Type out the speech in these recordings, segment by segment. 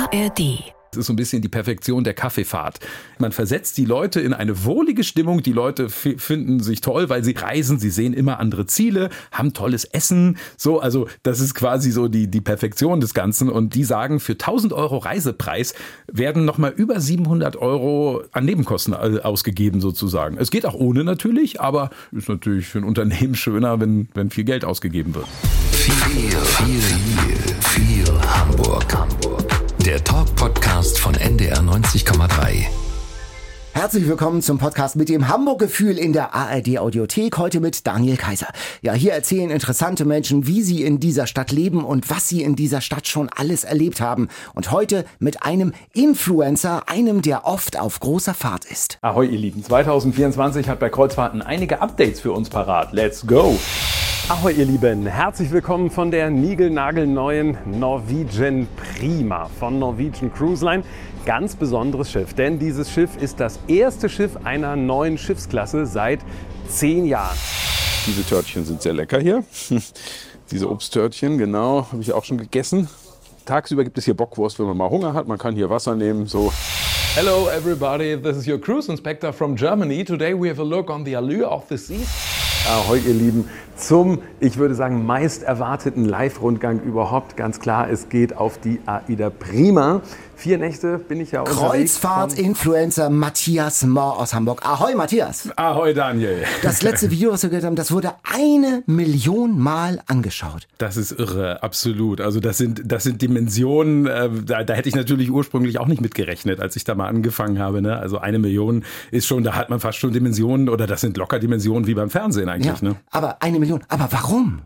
ARD. Das ist so ein bisschen die Perfektion der Kaffeefahrt. Man versetzt die Leute in eine wohlige Stimmung. Die Leute finden sich toll, weil sie reisen. Sie sehen immer andere Ziele, haben tolles Essen. So, also das ist quasi so die Perfektion des Ganzen. Und die sagen, für 1.000 € Reisepreis werden nochmal über 700 € an Nebenkosten ausgegeben sozusagen. Es geht auch ohne natürlich, aber ist natürlich für ein Unternehmen schöner, wenn viel Geld ausgegeben wird. Viel Hamburg. Der Talk-Podcast von NDR 90,3. Herzlich willkommen zum Podcast mit dem Hamburg-Gefühl in der ARD-Audiothek. Heute mit Daniel Kaiser. Ja, hier erzählen interessante Menschen, wie sie in dieser Stadt leben und was sie in dieser Stadt schon alles erlebt haben. Und heute mit einem Influencer, einem, der oft auf großer Fahrt ist. Ahoi, ihr Lieben. 2024 hat bei Kreuzfahrten einige Updates für uns parat. Let's go! Ahoi ihr Lieben, herzlich willkommen von der niegelnagelneuen Norwegian Prima von Norwegian Cruise Line. Ganz besonderes Schiff, denn dieses Schiff ist das erste Schiff einer neuen Schiffsklasse seit 10 Jahren. Diese Törtchen sind sehr lecker hier. Diese Obsttörtchen, genau, habe ich auch schon gegessen. Tagsüber gibt es hier Bockwurst, wenn man mal Hunger hat. Man kann hier Wasser nehmen, so. Hello everybody, this is your cruise inspector from Germany. Today we have a look on the allure of the seas. Ahoi ihr Lieben, zum, ich würde sagen, meist erwarteten Live-Rundgang überhaupt. Ganz klar, es geht auf die AIDA Prima. 4 Nächte bin ich ja unterwegs. Kreuzfahrt-Influencer Matthias Mohr aus Hamburg. Ahoi Matthias. Ahoi Daniel. Das letzte Video, was wir gehört haben, das wurde 1 Million Mal angeschaut. Das ist irre, absolut. Also das sind Dimensionen, da hätte ich natürlich ursprünglich auch nicht mitgerechnet, als ich da mal angefangen habe. Ne? Also 1 Million ist schon, da hat man fast schon Dimensionen, oder das sind locker Dimensionen wie beim Fernsehen eigentlich. Ja, ne? Aber 1 Million, aber warum?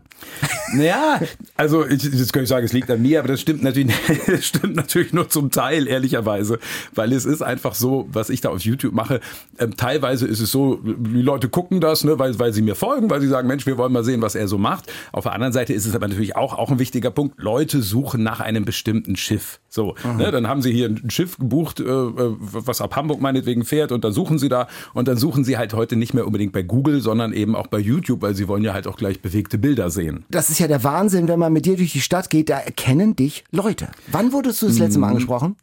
Naja, also jetzt könnte ich sagen, es liegt an mir, aber das stimmt natürlich nur zum Teil, ehrlicherweise, weil es ist einfach so, was ich da auf YouTube mache, teilweise ist es so, die Leute gucken das, ne, weil sie mir folgen, weil sie sagen, Mensch, wir wollen mal sehen, was er so macht. Auf der anderen Seite ist es aber natürlich auch ein wichtiger Punkt, Leute suchen nach einem bestimmten Schiff. So, ne, dann haben sie hier ein Schiff gebucht, was ab Hamburg meinetwegen fährt, und dann suchen sie da, und dann suchen sie halt heute nicht mehr unbedingt bei Google, sondern eben auch bei YouTube, weil sie wollen ja halt auch gleich bewegte Bilder sehen. Das ist ja der Wahnsinn, wenn man mit dir durch die Stadt geht, da erkennen dich Leute. Wann wurdest du das letzte Mal angesprochen?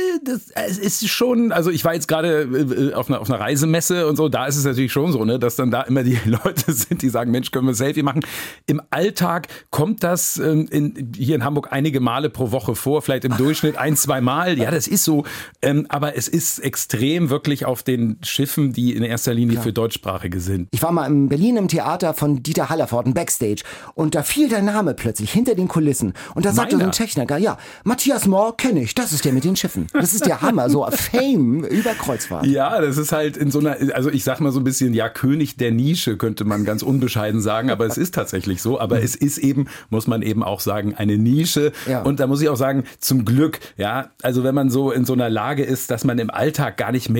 Es ist schon, also ich war jetzt gerade auf einer Reisemesse und so, da ist es natürlich schon so, ne, dass dann da immer die Leute sind, die sagen, Mensch, können wir ein Selfie machen. Im Alltag kommt das hier in Hamburg einige Male pro Woche vor, vielleicht im Durchschnitt 1-2 Mal. Ja, das ist so, aber es ist extrem wirklich auf den Schiffen, die in erster Linie für Deutschsprachige sind. Ich war mal in Berlin im Theater von Dieter Hallervorden, Backstage, und da fiel der Name plötzlich hinter den Kulissen, und da sagte so ein Techniker, ja, Matthias Mohr kenne ich, das ist der mit den Schiffen. Das ist der Hammer, so Fame über Kreuzfahrt. Ja, das ist halt in so einer, also ich sag mal so ein bisschen, ja, König der Nische, könnte man ganz unbescheiden sagen, aber es ist tatsächlich so. Aber es ist eben, muss man eben auch sagen, eine Nische. Ja. Und da muss ich auch sagen, zum Glück, ja, also wenn man so in so einer Lage ist, dass man im Alltag gar nicht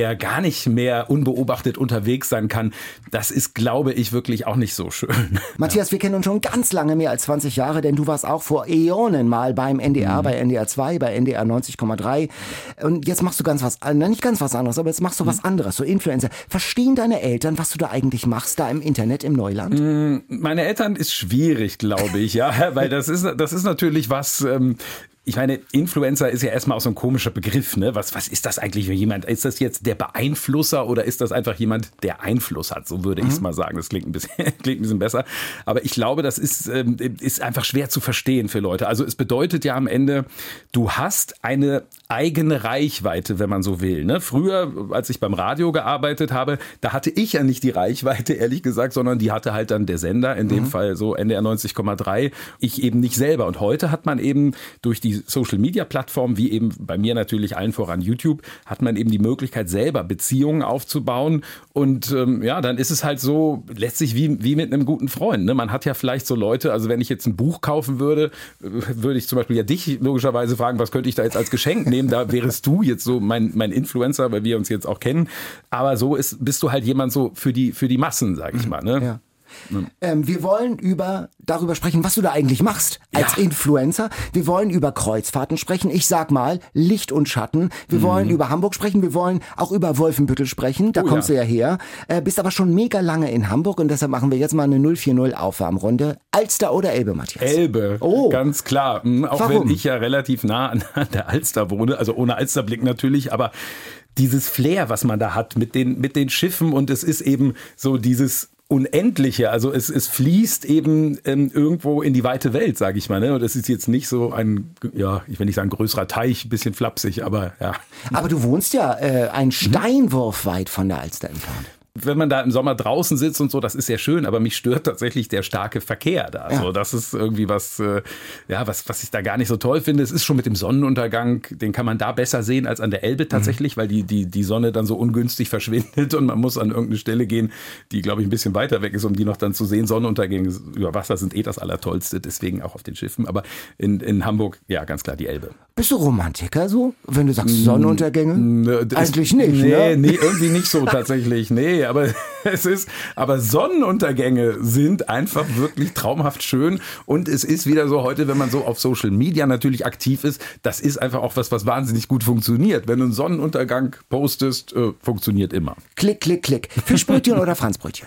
mehr unbeobachtet unterwegs sein kann, das ist, glaube ich, wirklich auch nicht so schön. Matthias, wir kennen uns schon ganz lange, mehr als 20 Jahre, denn du warst auch vor Äonen mal beim NDR, bei NDR 2, bei NDR 90,3. Und jetzt machst du nicht ganz was anderes, aber jetzt machst du was anderes, so Influencer. Verstehen deine Eltern, was du da eigentlich machst, da im Internet, im Neuland? Meine Eltern ist schwierig, glaube ich, ja, weil das ist natürlich was. Ich meine, Influencer ist ja erstmal auch so ein komischer Begriff, ne? Was ist das eigentlich für jemand? Ist das jetzt der Beeinflusser oder ist das einfach jemand, der Einfluss hat? So würde ich es mal sagen. Das klingt ein bisschen besser. Aber ich glaube, das ist einfach schwer zu verstehen für Leute. Also es bedeutet ja am Ende, du hast eine eigene Reichweite, wenn man so will, ne? Früher, als ich beim Radio gearbeitet habe, da hatte ich ja nicht die Reichweite, ehrlich gesagt, sondern die hatte halt dann der Sender, in dem Fall so NDR 90,3, ich eben nicht selber. Und heute hat man eben durch die Social-Media-Plattformen, wie eben bei mir natürlich allen voran YouTube, hat man eben die Möglichkeit, selber Beziehungen aufzubauen. Und dann ist es halt so, letztlich wie mit einem guten Freund. Ne? Man hat ja vielleicht so Leute, also wenn ich jetzt ein Buch kaufen würde, würde ich zum Beispiel ja dich logischerweise fragen, was könnte ich da jetzt als Geschenk nehmen? Da wärest du jetzt so mein Influencer, weil wir uns jetzt auch kennen. Aber so bist du halt jemand so für die Massen, sag ich mal. Ne? Ja. Wir wollen darüber sprechen, was du da eigentlich machst als Influencer. Wir wollen über Kreuzfahrten sprechen. Ich sag mal, Licht und Schatten. Wir wollen über Hamburg sprechen. Wir wollen auch über Wolfenbüttel sprechen. Da kommst du ja her. Bist aber schon mega lange in Hamburg und deshalb machen wir jetzt mal eine 040 Aufwärmrunde. Alster oder Elbe, Matthias? Elbe, ganz klar. Auch Warum? wenn ich ja relativ nah an der Alster wohne, also ohne Alsterblick natürlich, aber dieses Flair, was man da hat mit den Schiffen und es ist eben so dieses Unendliche, also es fließt eben irgendwo in die weite Welt, sage ich mal. Ne? Und es ist jetzt nicht so ein, ich will nicht sagen größerer Teich, ein bisschen flapsig, aber ja. Aber du wohnst ja einen Steinwurf weit von der Alster entfernt. Wenn man da im Sommer draußen sitzt und so, das ist sehr schön, aber mich stört tatsächlich der starke Verkehr da. Also das ist irgendwie was ich da gar nicht so toll finde. Es ist schon mit dem Sonnenuntergang, den kann man da besser sehen als an der Elbe tatsächlich, weil die Sonne dann so ungünstig verschwindet und man muss an irgendeine Stelle gehen, die, glaube ich, ein bisschen weiter weg ist, um die noch dann zu sehen. Sonnenuntergänge über Wasser sind das Allertollste, deswegen auch auf den Schiffen. Aber in Hamburg, ja, ganz klar die Elbe. Bist du Romantiker so, wenn du sagst Sonnenuntergänge? Eigentlich nicht, nee, ne? Nee, irgendwie nicht so tatsächlich. Nee, aber Sonnenuntergänge sind einfach wirklich traumhaft schön und es ist wieder so heute, wenn man so auf Social Media natürlich aktiv ist, das ist einfach auch was wahnsinnig gut funktioniert. Wenn du einen Sonnenuntergang postest, funktioniert immer. Klick, klick, klick. Fischbrötchen oder Franzbrötchen?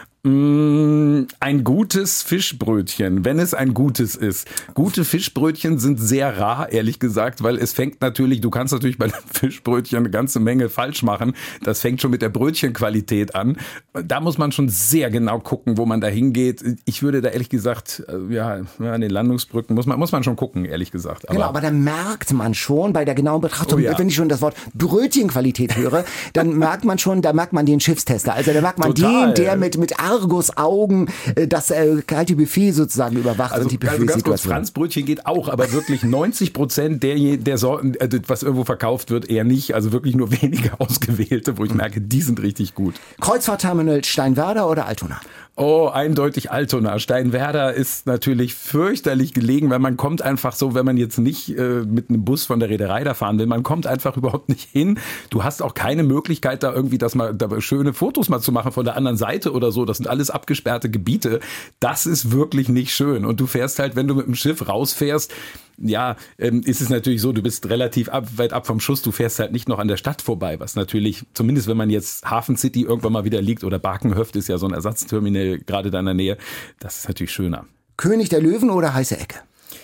Ein gutes Fischbrötchen, wenn es ein gutes ist. Gute Fischbrötchen sind sehr rar, ehrlich gesagt, weil es fängt natürlich, du kannst natürlich bei einem Fischbrötchen eine ganze Menge falsch machen. Das fängt schon mit der Brötchenqualität an. Da muss man schon sehr genau gucken, wo man da hingeht. Ich würde da ehrlich gesagt, an den Landungsbrücken muss man schon gucken, ehrlich gesagt. Genau, aber da merkt man schon bei der genauen Betrachtung, wenn ich schon das Wort Brötchenqualität höre, dann merkt man schon, da merkt man den Schiffstester. Also da merkt man den, der mit Argusaugen das kalte Buffet sozusagen überwacht und die Buffetsituation. Ganz kurz, Franzbrötchen geht auch, aber wirklich 90% der Sorten, was irgendwo verkauft wird, eher nicht. Also wirklich nur wenige ausgewählte, wo ich merke, die sind richtig gut. Kreuzfahrtterminal Steinwerder oder Altona? Oh, eindeutig Altona. Steinwerder ist natürlich fürchterlich gelegen, weil man kommt einfach so, wenn man jetzt nicht mit einem Bus von der Reederei da fahren will, man kommt einfach überhaupt nicht hin. Du hast auch keine Möglichkeit, da irgendwie da schöne Fotos mal zu machen von der anderen Seite oder so. Das sind alles abgesperrte Gebiete. Das ist wirklich nicht schön. Und du fährst halt, wenn du mit dem Schiff rausfährst, ist es natürlich so, du bist relativ weit ab vom Schuss, du fährst halt nicht noch an der Stadt vorbei, was natürlich, zumindest wenn man jetzt Hafen City irgendwann mal wieder liegt oder Barkenhöft ist ja so ein Ersatzterminal gerade da in der Nähe, das ist natürlich schöner. König der Löwen oder heiße Ecke?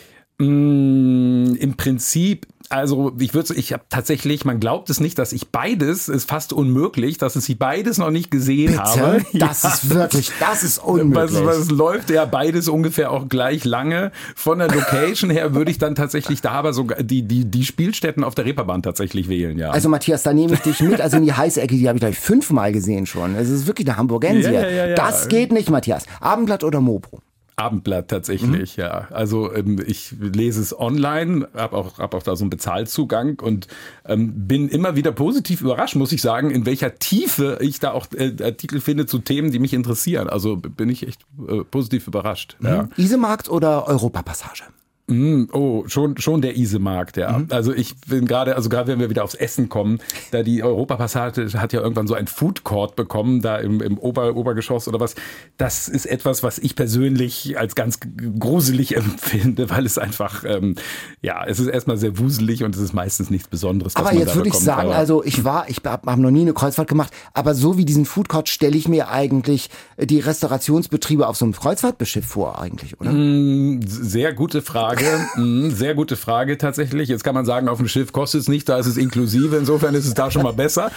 Im Prinzip, also ich habe tatsächlich, man glaubt es nicht, dass ich beides, ist fast unmöglich, dass ich beides noch nicht gesehen habe. Das ist unmöglich. Was läuft ja beides ungefähr auch gleich lange. Von der Location her würde ich dann tatsächlich da aber sogar die Spielstätten auf der Reeperbahn tatsächlich wählen, ja. Also Matthias, da nehme ich dich mit, also in die heiße Ecke, die habe ich gleich 5-mal gesehen schon. Es ist wirklich eine Hamburgensie. Ja. Das geht nicht, Matthias. Abendblatt oder Mopo? Abendblatt tatsächlich, ja. Also ich lese es online, habe auch da so einen Bezahlzugang und bin immer wieder positiv überrascht, muss ich sagen, in welcher Tiefe ich da auch Artikel finde zu Themen, die mich interessieren. Also bin ich echt positiv überrascht. Ja. Isemarkt oder Europapassage? Oh, schon der Isemarkt, ja. Also ich bin gerade wenn wir wieder aufs Essen kommen, da die Europapassage hat ja irgendwann so ein Food Court bekommen, da im Obergeschoss oder was. Das ist etwas, was ich persönlich als ganz gruselig empfinde, weil es einfach, es ist erstmal sehr wuselig und es ist meistens nichts Besonderes, was aber man jetzt da würde ich bekommt. sagen, also ich habe noch nie eine Kreuzfahrt gemacht, aber so wie diesen Food Court stelle ich mir eigentlich die Restaurationsbetriebe auf so einem Kreuzfahrtschiff vor eigentlich, oder? Sehr gute Frage. Sehr gute Frage tatsächlich. Jetzt kann man sagen, auf dem Schiff kostet es nicht, da ist es inklusive. Insofern ist es da schon mal besser.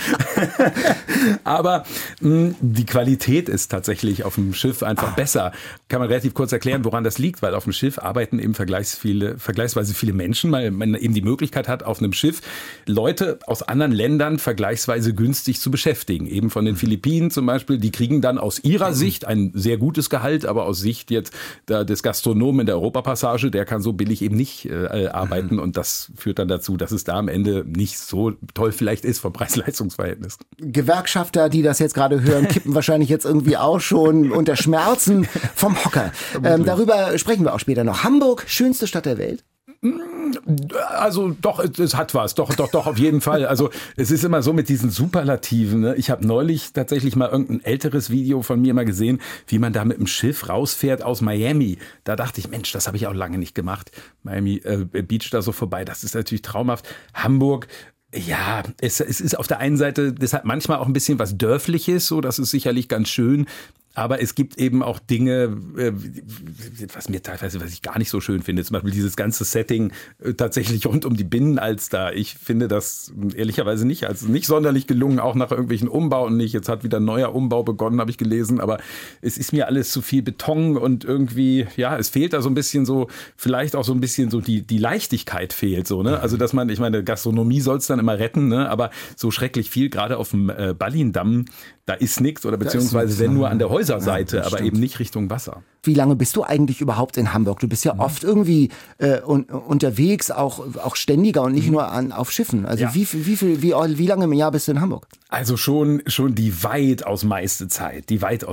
Aber die Qualität ist tatsächlich auf dem Schiff einfach besser. Kann man relativ kurz erklären, woran das liegt, weil auf dem Schiff arbeiten eben vergleichsweise viele Menschen, weil man eben die Möglichkeit hat, auf einem Schiff Leute aus anderen Ländern vergleichsweise günstig zu beschäftigen. Eben von den Philippinen zum Beispiel, die kriegen dann aus ihrer Sicht ein sehr gutes Gehalt, aber aus Sicht jetzt des Gastronomen in der Europapassage, der kann so billig eben nicht arbeiten und das führt dann dazu, dass es da am Ende nicht so toll vielleicht ist vom Preis-Leistungs-Verhältnis. Gewerkschafter, die das jetzt gerade hören, kippen wahrscheinlich jetzt irgendwie auch schon unter Schmerzen vom Hocker. Darüber sprechen wir auch später noch. Hamburg, schönste Stadt der Welt? Also doch, es hat was, doch, auf jeden Fall. Also es ist immer so mit diesen Superlativen. Ne? Ich habe neulich tatsächlich mal irgendein älteres Video von mir mal gesehen, wie man da mit dem Schiff rausfährt aus Miami. Da dachte ich, Mensch, das habe ich auch lange nicht gemacht. Miami Beach da so vorbei, das ist natürlich traumhaft. Hamburg. Ja, es ist auf der einen Seite, das hat manchmal auch ein bisschen was Dörfliches, so, das ist sicherlich ganz schön. Aber es gibt eben auch Dinge, was ich gar nicht so schön finde. Zum Beispiel dieses ganze Setting tatsächlich rund um die Binnenalster. Ich finde das ehrlicherweise nicht sonderlich gelungen, auch nach irgendwelchen Umbauten nicht. Jetzt hat wieder ein neuer Umbau begonnen, habe ich gelesen. Aber es ist mir alles zu viel Beton und irgendwie, ja, es fehlt da so ein bisschen so, vielleicht auch so ein bisschen so die Leichtigkeit fehlt so, ne? Also, dass ich meine, Gastronomie soll es dann immer retten, ne? Aber so schrecklich viel, gerade auf dem Ballindamm, da ist nichts oder beziehungsweise wenn nur an der Häuserseite, aber eben nicht Richtung Wasser. Wie lange bist du eigentlich überhaupt in Hamburg? Du bist ja oft irgendwie unterwegs, auch ständiger und nicht nur auf Schiffen. Also ja. Wie lange im Jahr bist du in Hamburg? Also schon die weitaus meiste Zeit.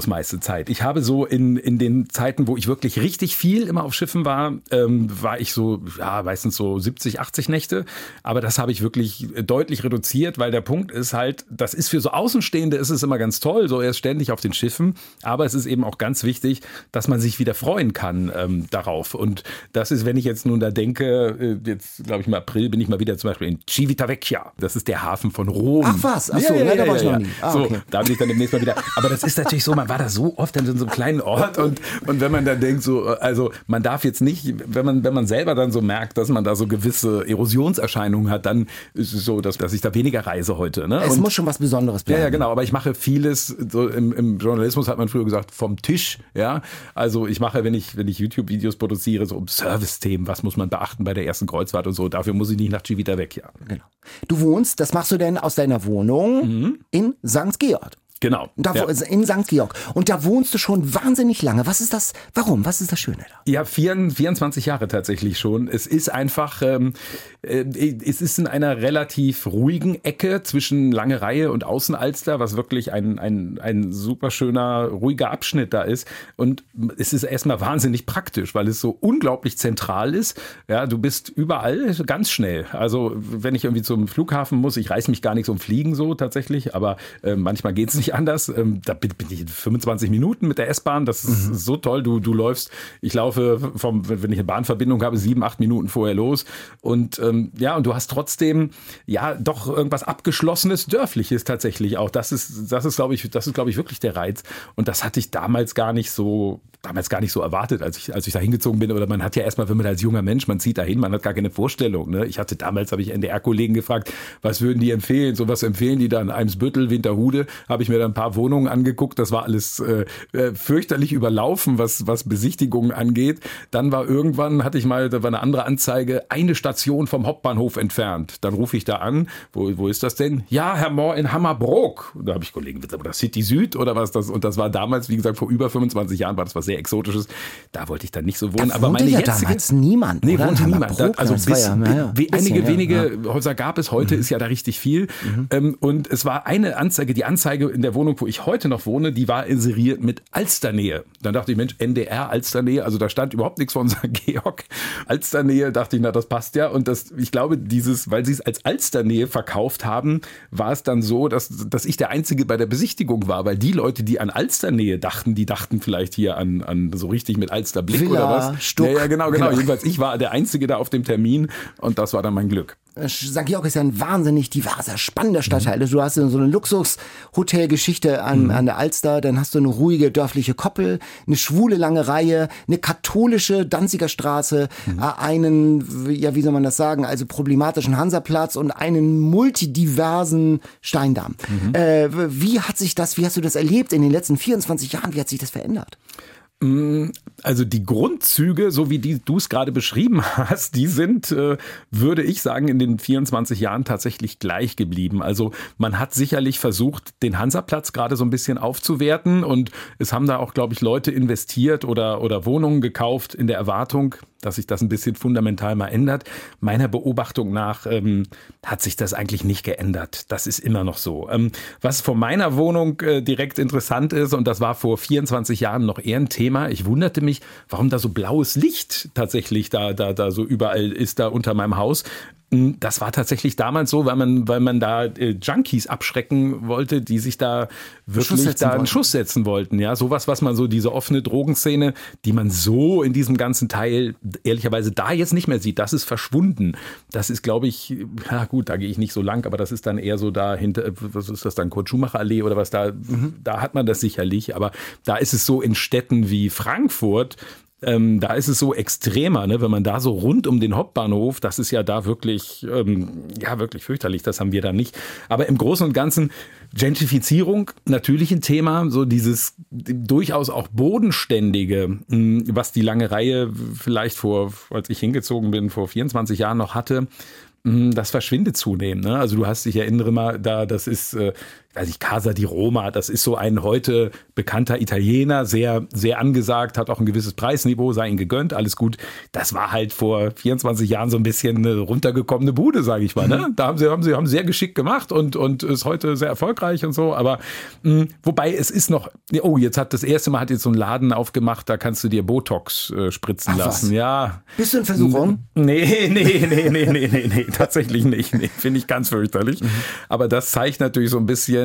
Ich habe so in den Zeiten, wo ich wirklich richtig viel immer auf Schiffen war ich so, ja, meistens so 70, 80 Nächte. Aber das habe ich wirklich deutlich reduziert, weil der Punkt ist halt, das ist für so Außenstehende ist es immer ganz toll, so er ist ständig auf den Schiffen. Aber es ist eben auch ganz wichtig, dass man sich wieder freuen kann darauf. Und das ist, wenn ich jetzt nun da denke, jetzt glaube ich im April bin ich mal wieder zum Beispiel in Civitavecchia. Das ist der Hafen von Rom. Ach was, ach so, ja, da war ich noch nie. So, da bin ich dann demnächst mal wieder. Aber das ist natürlich so, man war da so oft in so einem kleinen Ort und wenn man dann denkt, so, also man darf jetzt nicht, wenn man selber dann so merkt, dass man da so gewisse Erosionserscheinungen hat, dann ist es so, dass ich da weniger reise heute. Ne? Es muss schon was Besonderes bleiben. Ja, genau, aber ich mache vieles, so im Journalismus hat man früher gesagt, vom Tisch, ja. Also ich mache, wenn ich YouTube-Videos produziere, so um Service-Themen, was muss man beachten bei der ersten Kreuzfahrt und so, dafür muss ich nicht nach Civitavecchia. Genau. Du wohnst, das machst du denn aus deiner Wohnung in St. Georg. Genau. In St. Georg. Und da wohnst du schon wahnsinnig lange. Was ist das? Warum? Was ist das Schöne da? Ja, 24 Jahre tatsächlich schon. Es ist einfach, es ist in einer relativ ruhigen Ecke zwischen Lange Reihe und Außenalster, was wirklich ein super schöner, ruhiger Abschnitt da ist. Und es ist erstmal wahnsinnig praktisch, weil es so unglaublich zentral ist. Ja, du bist überall ganz schnell. Also wenn ich irgendwie zum Flughafen muss, ich reiß mich gar nicht so um Fliegen so tatsächlich, aber manchmal geht's nicht anders. Da bin ich in 25 Minuten mit der S-Bahn. Das ist so toll. Du läufst, ich laufe wenn ich eine Bahnverbindung habe, 7-8 Minuten vorher los. Und und du hast trotzdem ja doch irgendwas Abgeschlossenes, Dörfliches tatsächlich auch. Das ist glaube ich, wirklich der Reiz. Und das hatte ich damals gar nicht so erwartet, als ich da hingezogen bin. Oder man hat ja erstmal, wenn man als junger Mensch, man zieht da hin, man hat gar keine Vorstellung. Ne? Habe ich NDR-Kollegen gefragt, was würden die empfehlen? So was empfehlen die dann? Eimsbüttel, Winterhude, habe ich mir dann ein paar Wohnungen angeguckt. Das war alles fürchterlich überlaufen, was Besichtigungen angeht. Dann da war eine andere Anzeige, eine Station vom Hauptbahnhof entfernt. Dann rufe ich da an, wo ist das denn? Ja, Herr Mohr in Hammerbrook. Da habe ich Kollegen, oder City Süd oder was das? Und das war damals, wie gesagt, vor über 25 Jahren war das was sehr Exotisches. Da wollte ich dann nicht so wohnen. Da aber meine damals niemand, nee, oder? Wohnte niemand. Also einige wenige Häuser gab es. Heute ist ja da richtig viel. Und es war eine Anzeige, die Anzeige in der Wohnung, wo ich heute noch wohne, die war inseriert mit Alsternähe. Dann dachte ich, Mensch, NDR, Alsternähe, also da stand überhaupt nichts von St. Georg. Alsternähe, dachte ich, na, das passt ja. Und ich glaube, weil sie es als Alsternähe verkauft haben, war es dann so, dass ich der Einzige bei der Besichtigung war, weil die Leute, die an Alsternähe dachten, die dachten vielleicht hier an so richtig mit Alsterblick Villa, oder was. Stuck. Ja, genau. Jedenfalls, ich war der Einzige da auf dem Termin und das war dann mein Glück. St. Georg ist ja ein wahnsinnig diverser, spannender Stadtteil. Du hast so eine Luxushotelgeschichte an der Alster, dann hast du eine ruhige dörfliche Koppel, eine schwule Lange Reihe, eine katholische Danziger Straße, einen, ja, wie soll man das sagen, also problematischen Hansaplatz und einen multidiversen Steindamm. Wie hast du das erlebt in den letzten 24 Jahren? Wie hat sich das verändert? Also die Grundzüge, so wie du es gerade beschrieben hast, die sind, würde ich sagen, in den 24 Jahren tatsächlich gleich geblieben. Also man hat sicherlich versucht, den Hansaplatz gerade so ein bisschen aufzuwerten und es haben da auch, glaube ich, Leute investiert oder Wohnungen gekauft in der Erwartung, dass sich das ein bisschen fundamental mal ändert. Meiner Beobachtung nach hat sich das eigentlich nicht geändert. Das ist immer noch so. Was vor meiner Wohnung direkt interessant ist, und das war vor 24 Jahren noch eher ein Thema, ich wunderte mich, warum da so blaues Licht tatsächlich da so überall ist, da unter meinem Haus. Das war tatsächlich damals so, weil man da Junkies abschrecken wollte, die sich da wirklich einen Schuss setzen wollten. Ja, sowas, was man so, diese offene Drogenszene, die man so in diesem ganzen Teil ehrlicherweise da jetzt nicht mehr sieht, das ist verschwunden. Das ist, glaube ich, ja gut, da gehe ich nicht so lang, aber das ist dann eher so da hinter, was ist das dann, Kurt-Schumacher-Allee oder was da, da hat man das sicherlich, aber da ist es so in Städten wie Frankfurt, da ist es so extremer, ne? Wenn man da so rund um den Hauptbahnhof, das ist ja da wirklich, wirklich fürchterlich, das haben wir da nicht. Aber im Großen und Ganzen Gentrifizierung natürlich ein Thema, so dieses durchaus auch bodenständige, was die lange Reihe vielleicht als ich hingezogen bin, vor 24 Jahren noch hatte. Das verschwindet zunehmend. Ne? Also du hast, ich erinnere mal, das ist, Casa di Roma, das ist so ein heute bekannter Italiener, sehr, sehr angesagt, hat auch ein gewisses Preisniveau, sei ihm gegönnt, alles gut. Das war halt vor 24 Jahren so ein bisschen eine runtergekommene Bude, sage ich mal. Ne? Da haben sie sehr geschickt gemacht und ist heute sehr erfolgreich und so. Aber wobei es ist noch, jetzt hat so ein Laden aufgemacht, da kannst du dir Botox spritzen lassen. Was? Ja. Bist du in Versuchung? Nee, tatsächlich nicht. Nee, finde ich ganz fürchterlich. Aber das zeigt natürlich so ein bisschen,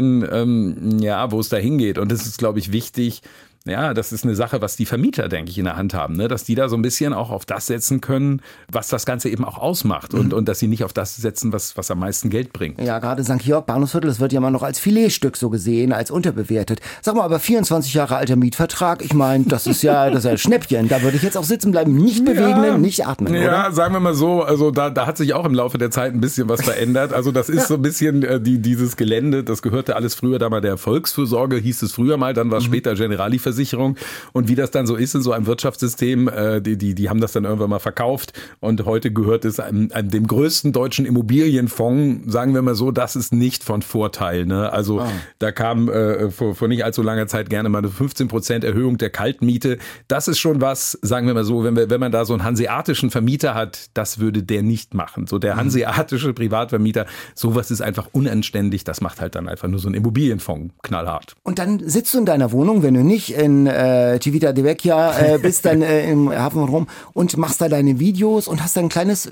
wo es da hingeht. Und es ist, glaube ich, wichtig. Ja, das ist eine Sache, was die Vermieter, denke ich, in der Hand haben, ne? Dass die da so ein bisschen auch auf das setzen können, was das Ganze eben auch ausmacht und dass sie nicht auf das setzen, was am meisten Geld bringt. Ja, gerade St. Georg, Bahnhofsviertel, das wird ja mal noch als Filetstück so gesehen, als unterbewertet. Sag mal, aber 24 Jahre alter Mietvertrag, ich meine, das ist ja ein Schnäppchen. Da würde ich jetzt auch sitzen bleiben, nicht bewegen, nicht atmen, oder? Ja, sagen wir mal so, also da hat sich auch im Laufe der Zeit ein bisschen was verändert. Also das ist so ein bisschen dieses Gelände, das gehörte alles früher da mal der Volksfürsorge, hieß es früher mal, dann war es später Generali-Versicherung. Und wie das dann so ist in so einem Wirtschaftssystem, die haben das dann irgendwann mal verkauft und heute gehört es dem größten deutschen Immobilienfonds, sagen wir mal so, das ist nicht von Vorteil. Ne? Also da kam vor nicht allzu langer Zeit gerne mal eine 15% Erhöhung der Kaltmiete. Das ist schon was, sagen wir mal so, wenn man da so einen hanseatischen Vermieter hat, das würde der nicht machen. So der hanseatische Privatvermieter, sowas ist einfach unanständig, das macht halt dann einfach nur so ein Immobilienfonds knallhart. Und dann sitzt du in deiner Wohnung, wenn du nicht in Civita di Vecchia bist, dann im Hafen rum und machst da deine Videos und hast dann ein kleines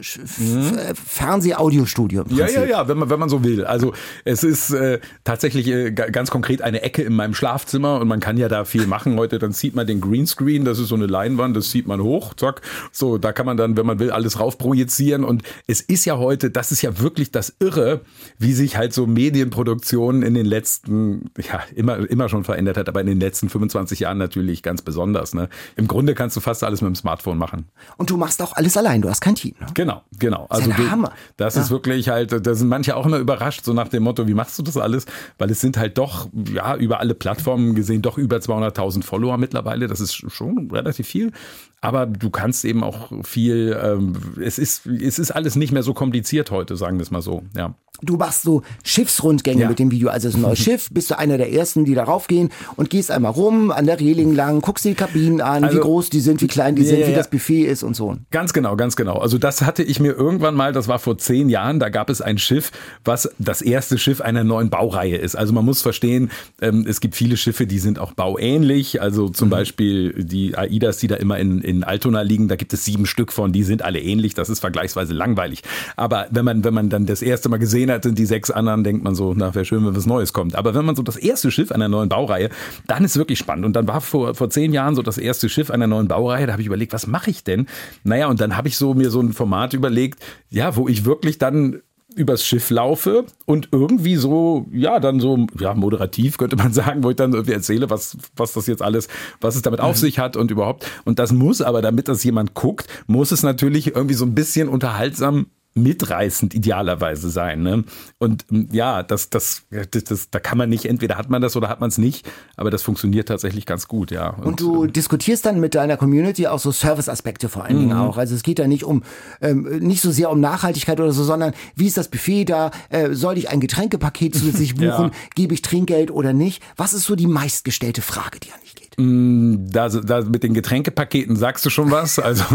Fernseh-Audiostudio. Ja, wenn man so will. Also es ist tatsächlich ganz konkret eine Ecke in meinem Schlafzimmer und man kann ja da viel machen heute. Dann zieht man den Greenscreen, das ist so eine Leinwand, das zieht man hoch, zack. So, da kann man dann, wenn man will, alles rauf projizieren und es ist ja heute, das ist ja wirklich das Irre, wie sich halt so Medienproduktion in den letzten, immer schon verändert hat, aber in den letzten 25 Jahren natürlich ganz besonders. Ne? Im Grunde kannst du fast alles mit dem Smartphone machen. Und du machst auch alles allein, du hast kein Team. Ne? Genau. Also das ist wirklich halt, da sind manche auch immer überrascht, so nach dem Motto, wie machst du das alles? Weil es sind halt doch, über alle Plattformen gesehen, doch über 200.000 Follower mittlerweile. Das ist schon relativ viel. Aber du kannst eben auch viel, es ist alles nicht mehr so kompliziert heute, sagen wir es mal so, ja. Du machst so Schiffsrundgänge mit dem Video, also es ist ein neues Schiff, bist du einer der Ersten, die darauf gehen und gehst einmal rum, an der Reling lang, guckst die Kabinen an, wie groß die sind, wie klein die sind, wie das Buffet ist und so. Ganz genau. Also das hatte ich mir irgendwann mal, das war vor 10 Jahren, da gab es ein Schiff, was das erste Schiff einer neuen Baureihe ist. Also man muss verstehen, es gibt viele Schiffe, die sind auch bauähnlich, also zum Beispiel die AIDAs, die da immer in Altona liegen, da gibt es 7 Stück von, die sind alle ähnlich, das ist vergleichsweise langweilig. Aber wenn man dann das erste Mal gesehen hat, sind die 6 anderen, denkt man so, wäre schön, wenn was Neues kommt. Aber wenn man so das erste Schiff einer neuen Baureihe, dann ist es wirklich spannend. Und dann war vor 10 Jahren so das erste Schiff einer neuen Baureihe, da habe ich überlegt, was mache ich denn? Und dann habe ich mir so ein Format überlegt, wo ich wirklich dann übers Schiff laufe und irgendwie moderativ könnte man sagen, wo ich dann irgendwie erzähle, was das jetzt alles, was es damit auf sich hat und überhaupt. Und das muss aber, damit das jemand guckt, muss es natürlich irgendwie so ein bisschen unterhaltsam mitreißend idealerweise sein. Ne? Und ja, da kann man nicht, entweder hat man das oder hat man es nicht, aber das funktioniert tatsächlich ganz gut, ja. Und du diskutierst dann mit deiner Community auch so Service-Aspekte vor allen Dingen auch. Also es geht da nicht nicht so sehr um Nachhaltigkeit oder so, sondern wie ist das Buffet da? Soll ich ein Getränkepaket zusätzlich buchen? Ja. Gebe ich Trinkgeld oder nicht? Was ist so die meistgestellte Frage, die an dich geht? Da mit den Getränkepaketen sagst du schon was. Also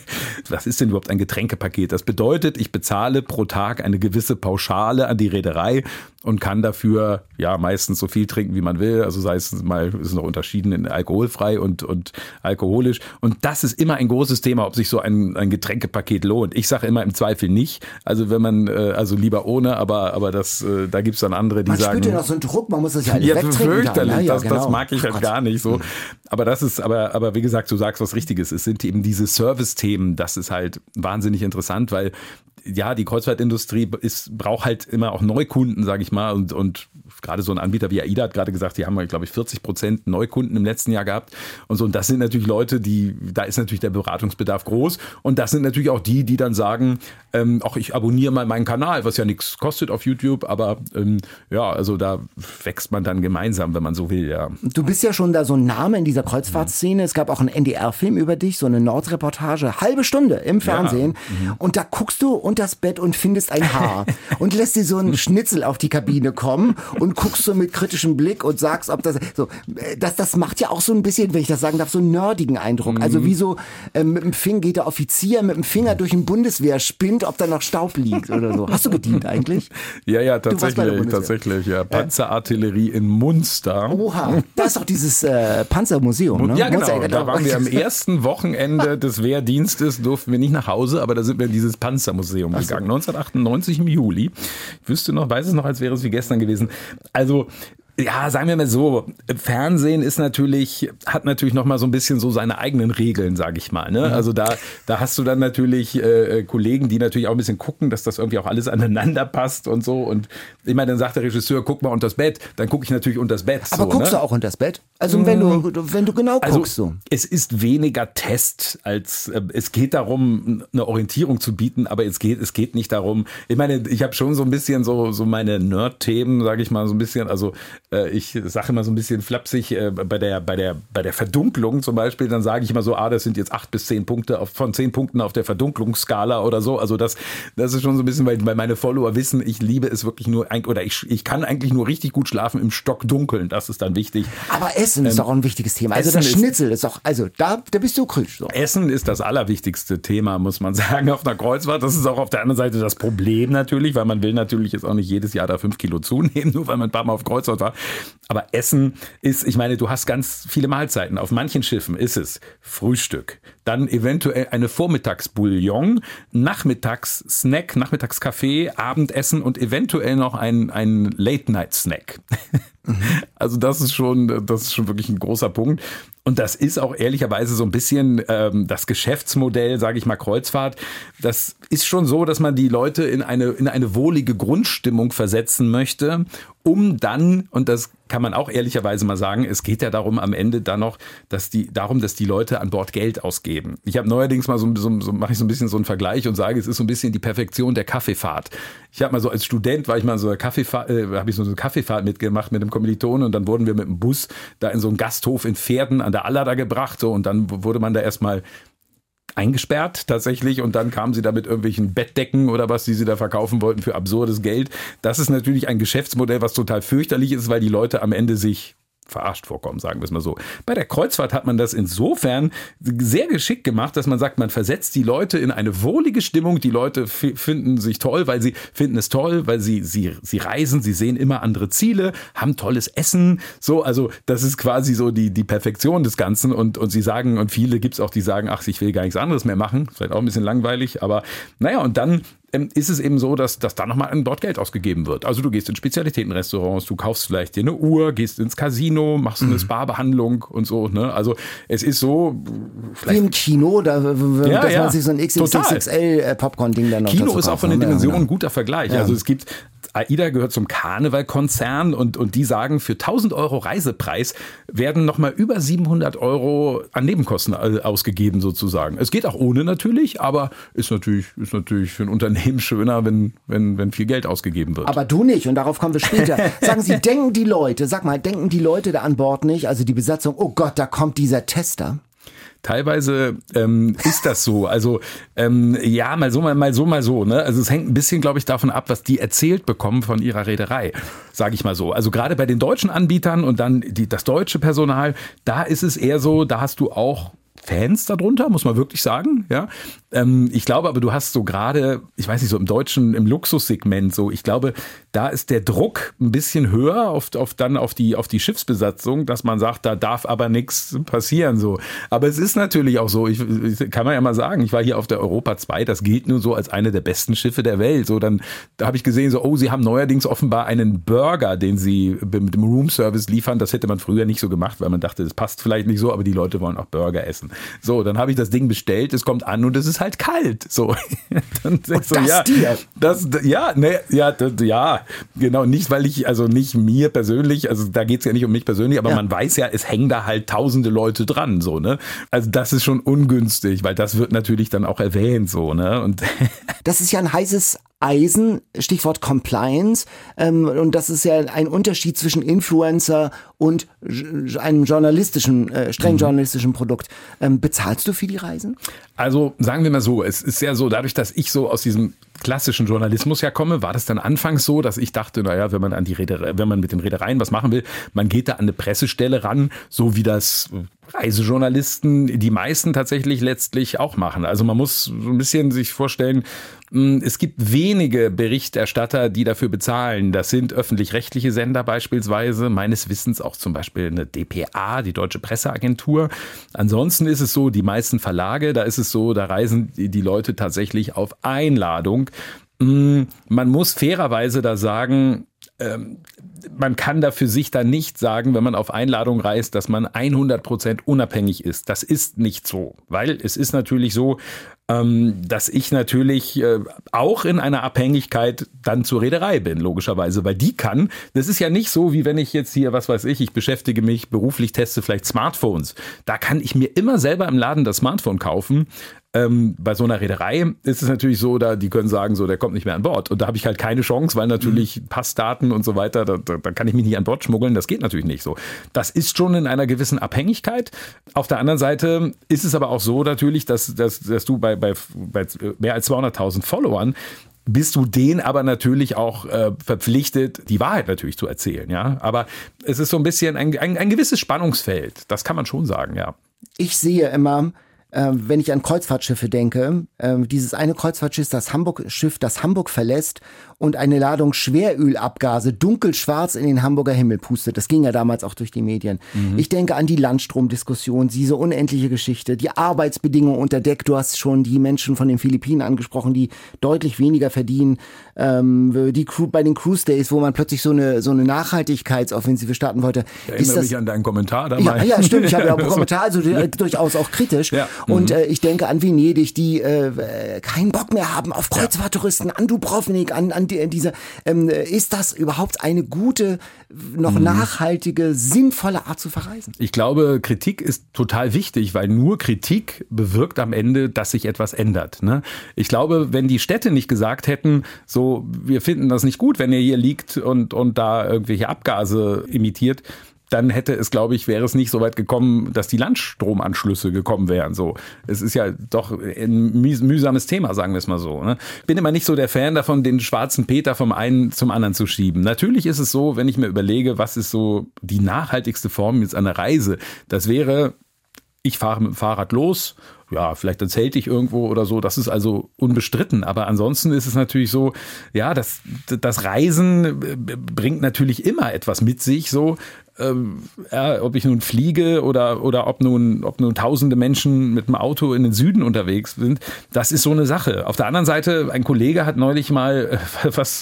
was ist denn überhaupt ein Getränkepaket? Das bedeutet, ich bezahle pro Tag eine gewisse Pauschale an die Reederei und kann dafür ja meistens so viel trinken, wie man will. Also sei es mal, ist noch unterschieden in alkoholfrei und alkoholisch. Und das ist immer ein großes Thema, ob sich so ein Getränkepaket lohnt. Ich sage immer im Zweifel nicht. Also wenn man, also lieber ohne, aber das, da gibt's dann andere, die man sagen. Man spürt ja noch so einen Druck, man muss das ja alles wegtrinken. Fürchterlich, dann, ne? Das mag ich halt gar nicht so. Aber das ist, aber wie gesagt, du sagst was Richtiges. Es sind eben diese Service-Themen, das ist halt wahnsinnig interessant, weil ja, die Kreuzfahrtindustrie braucht halt immer auch Neukunden, sage ich mal, und gerade so ein Anbieter wie AIDA hat gerade gesagt, die haben, glaube ich, 40% Neukunden im letzten Jahr gehabt und so. Und das sind natürlich Leute, da ist natürlich der Beratungsbedarf groß. Und das sind natürlich auch die dann sagen, auch ich abonniere mal meinen Kanal, was ja nichts kostet auf YouTube, aber ja, also da wächst man dann gemeinsam, wenn man so will, ja. Du bist ja schon da so ein Name in dieser Kreuzfahrtszene. Es gab auch einen NDR-Film über dich, so eine Nordreportage, halbe Stunde im Fernsehen. Ja. Und da guckst du unter das Bett und findest ein Haar und lässt dir so einen Schnitzel auf die Kabine kommen und guckst so mit kritischem Blick und sagst, ob das macht ja auch so ein bisschen, wenn ich das sagen darf, so einen nerdigen Eindruck. Also wie so mit dem Finger geht der Offizier mit dem Finger durch den Bundeswehr spinnt, ob da noch Staub liegt oder so. Hast du gedient eigentlich? Ja, tatsächlich. Ja. Panzerartillerie in Munster. Oha, da ist doch dieses Panzermuseum. Ne? Ja, genau. Da waren wir am ersten Wochenende des Wehrdienstes, durften wir nicht nach Hause, aber da sind wir in dieses Panzermuseum gegangen. 1998 im Juli. Ich weiß es noch, als wäre es wie gestern gewesen. Also, ja, sagen wir mal so, Fernsehen hat natürlich noch mal so ein bisschen so seine eigenen Regeln, sage ich mal. Ne? Also da hast du dann natürlich Kollegen, die natürlich auch ein bisschen gucken, dass das irgendwie auch alles aneinander passt und so. Und ich meine, dann sagt der Regisseur, guck mal unters Bett. Dann gucke ich natürlich unters Bett. Aber so, guckst du auch unters Bett? Also wenn du genau guckst. So. Es ist weniger Test, als es geht darum, eine Orientierung zu bieten, aber es geht nicht darum. Ich meine, ich habe schon so ein bisschen so meine Nerd-Themen, sage ich mal so ein bisschen, also ich sage immer so ein bisschen flapsig, bei der Verdunklung zum Beispiel, dann sage ich immer so, das sind jetzt 8 bis 10 Punkte von 10 Punkten auf der Verdunklungsskala oder so. Also das ist schon so ein bisschen, weil meine Follower wissen, ich liebe es wirklich nur, oder ich kann eigentlich nur richtig gut schlafen im Stockdunkeln. Das ist dann wichtig. Aber Essen ist auch ein wichtiges Thema. Also das Schnitzel ist auch, also da bist du kritisch. So. Essen ist das allerwichtigste Thema, muss man sagen, auf einer Kreuzfahrt. Das ist auch auf der anderen Seite das Problem natürlich, weil man will natürlich jetzt auch nicht jedes Jahr da 5 Kilo zunehmen, nur weil man ein paar Mal auf Kreuzfahrt war. Aber Essen ist, ich meine, du hast ganz viele Mahlzeiten. Auf manchen Schiffen ist es Frühstück, dann eventuell eine Vormittagsbouillon, Nachmittagssnack, Nachmittagskaffee, Abendessen und eventuell noch ein Late-Night-Snack. Also das ist schon wirklich ein großer Punkt. Und das ist auch ehrlicherweise so ein bisschen das Geschäftsmodell, sage ich mal, Kreuzfahrt. Das ist schon so, dass man die Leute in eine wohlige Grundstimmung versetzen möchte, um dann, und das kann man auch ehrlicherweise mal sagen, es geht ja darum am Ende dann noch, dass die Leute an Bord Geld ausgeben. Ich habe neuerdings mal mache ich so ein bisschen so einen Vergleich und sage, es ist so ein bisschen die Perfektion der Kaffeefahrt. Ich habe mal so als Student, habe ich so eine Kaffeefahrt mitgemacht mit einem Kommilitonen und dann wurden wir mit dem Bus da in so einen Gasthof in Pferden an der Aller da gebracht, so, und dann wurde man da erstmal eingesperrt tatsächlich und dann kamen sie da mit irgendwelchen Bettdecken oder was, die sie da verkaufen wollten für absurdes Geld. Das ist natürlich ein Geschäftsmodell, was total fürchterlich ist, weil die Leute am Ende sich verarscht vorkommen, sagen wir es mal so. Bei der Kreuzfahrt hat man das insofern sehr geschickt gemacht, dass man sagt, man versetzt die Leute in eine wohlige Stimmung. Die Leute finden es toll, weil sie reisen, sie sehen immer andere Ziele, haben tolles Essen. So, also das ist quasi so die Perfektion des Ganzen und sie sagen, und viele gibt es auch, die sagen, ach, ich will gar nichts anderes mehr machen. Vielleicht auch ein bisschen langweilig, aber naja, und dann ist es eben so, dass da nochmal dort Geld ausgegeben wird. Also du gehst in Spezialitätenrestaurants, du kaufst vielleicht dir eine Uhr, gehst ins Casino, machst eine Spa-Behandlung und so. Ne? Also es ist so... Wie im Kino, dass man sich so ein XXXL-Popcorn-Ding dann noch Kino ist auch von den Dimensionen ein guter Vergleich. Ja. Also es gibt AIDA gehört zum Carnival-Konzern und die sagen, für 1.000 € Reisepreis werden nochmal über 700 € an Nebenkosten ausgegeben sozusagen. Es geht auch ohne natürlich, aber ist natürlich für ein Unternehmen schöner, wenn viel Geld ausgegeben wird. Aber du nicht, und darauf kommen wir später. Sagen Sie, denken die Leute da an Bord nicht, also die Besatzung, oh Gott, da kommt dieser Tester? Teilweise ist das so. Also ja, mal so. Ne? Also es hängt ein bisschen, glaube ich, davon ab, was die erzählt bekommen von ihrer Reederei, sage ich mal so. Also gerade bei den deutschen Anbietern und dann das deutsche Personal, da ist es eher so, da hast du auch Fans darunter, muss man wirklich sagen. Ja, ich glaube aber, du hast so gerade, ich weiß nicht, so im deutschen, im Luxussegment so, ich glaube, da ist der Druck ein bisschen höher auf die Schiffsbesatzung, dass man sagt, da darf aber nichts passieren so. Aber es ist natürlich auch so, ich kann man ja mal sagen, ich war hier auf der Europa 2, das gilt nur so als eine der besten Schiffe der Welt. So, da habe ich gesehen, so, sie haben neuerdings offenbar einen Burger, den sie mit dem Roomservice liefern. Das hätte man früher nicht so gemacht, weil man dachte, das passt vielleicht nicht so, aber die Leute wollen auch Burger essen. So, dann habe ich das Ding bestellt, es kommt an und es ist halt kalt. So. Dann und so, genau, nicht, weil nicht mir persönlich, also da geht es ja nicht um mich persönlich, aber man weiß ja, es hängen da halt tausende Leute dran, so, ne? Also das ist schon ungünstig, weil das wird natürlich dann auch erwähnt, so, ne? Und das ist ja ein heißes Eisen, Stichwort Compliance, und das ist ja ein Unterschied zwischen Influencer und einem journalistischen, streng journalistischen Produkt. Bezahlst du für die Reisen? Also sagen wir mal so, es ist ja so, dadurch, dass ich so aus diesem klassischen Journalismus ja komme, war das dann anfangs so, dass ich dachte, naja, wenn man mit den Reedereien was machen will, man geht da an eine Pressestelle ran, so wie das Reisejournalisten, die meisten tatsächlich letztlich auch machen. Also man muss so ein bisschen sich vorstellen, es gibt wenige Berichterstatter, die dafür bezahlen. Das sind öffentlich-rechtliche Sender beispielsweise, meines Wissens auch zum Beispiel eine dpa, die Deutsche Presseagentur. Ansonsten ist es so, die meisten Verlage, da ist es so, da reisen die Leute tatsächlich auf Einladung. Man muss fairerweise da sagen, man kann da für sich dann nicht sagen, wenn man auf Einladung reist, dass man 100% unabhängig ist. Das ist nicht so, weil es ist natürlich so, dass ich natürlich auch in einer Abhängigkeit dann zur Reederei bin, logischerweise, weil die kann, das ist ja nicht so, wie wenn ich jetzt hier, was weiß ich beschäftige mich beruflich, teste vielleicht Smartphones. Da kann ich mir immer selber im Laden das Smartphone kaufen. Bei so einer Reederei ist es natürlich so, die können sagen, so, der kommt nicht mehr an Bord. Und da habe ich halt keine Chance, weil natürlich Passdaten und so weiter, da kann ich mich nicht an Bord schmuggeln. Das geht natürlich nicht so. Das ist schon in einer gewissen Abhängigkeit. Auf der anderen Seite ist es aber auch so natürlich, dass du bei mehr als 200.000 Followern bist du denen aber natürlich auch verpflichtet, die Wahrheit natürlich zu erzählen. Ja, aber es ist so ein bisschen ein gewisses Spannungsfeld. Das kann man schon sagen, ja. Ich sehe immer, wenn ich an Kreuzfahrtschiffe denke, dieses eine Kreuzfahrtschiff, das Hamburg verlässt und eine Ladung Schwerölabgase dunkelschwarz in den Hamburger Himmel pustet. Das ging ja damals auch durch die Medien. Ich denke an die Landstromdiskussion, diese unendliche Geschichte, die Arbeitsbedingungen unter Deck. Du hast schon die Menschen von den Philippinen angesprochen, die deutlich weniger verdienen. Die Crew bei den Cruise Days, wo man plötzlich so eine Nachhaltigkeitsoffensive starten wollte. Ich erinnere mich an deinen Kommentar dabei. Ja, stimmt. Ich habe ja auch einen Kommentar, also durchaus auch kritisch. Ja. Und ich denke an Venedig, die keinen Bock mehr haben auf Kreuzfahrttouristen, an Dubrovnik, an diese. Ist das überhaupt eine gute, noch nachhaltige, sinnvolle Art zu verreisen? Ich glaube, Kritik ist total wichtig, weil nur Kritik bewirkt am Ende, dass sich etwas ändert. Ne? Ich glaube, wenn die Städte nicht gesagt hätten, so, wir finden das nicht gut, wenn ihr hier liegt und da irgendwelche Abgase emittiert, dann wäre es nicht so weit gekommen, dass die Landstromanschlüsse gekommen wären. So, es ist ja doch ein mühsames Thema, sagen wir es mal so. Ne? Bin immer nicht so der Fan davon, den schwarzen Peter vom einen zum anderen zu schieben. Natürlich ist es so, wenn ich mir überlege, was ist so die nachhaltigste Form jetzt einer Reise, das wäre, ich fahre mit dem Fahrrad los, ja, vielleicht ein Zelt ich irgendwo oder so, das ist also unbestritten. Aber ansonsten ist es natürlich so, ja, das Reisen bringt natürlich immer etwas mit sich, so, ob ich nun fliege oder ob nun tausende Menschen mit dem Auto in den Süden unterwegs sind, das ist so eine Sache. Auf der anderen Seite, ein Kollege hat neulich mal was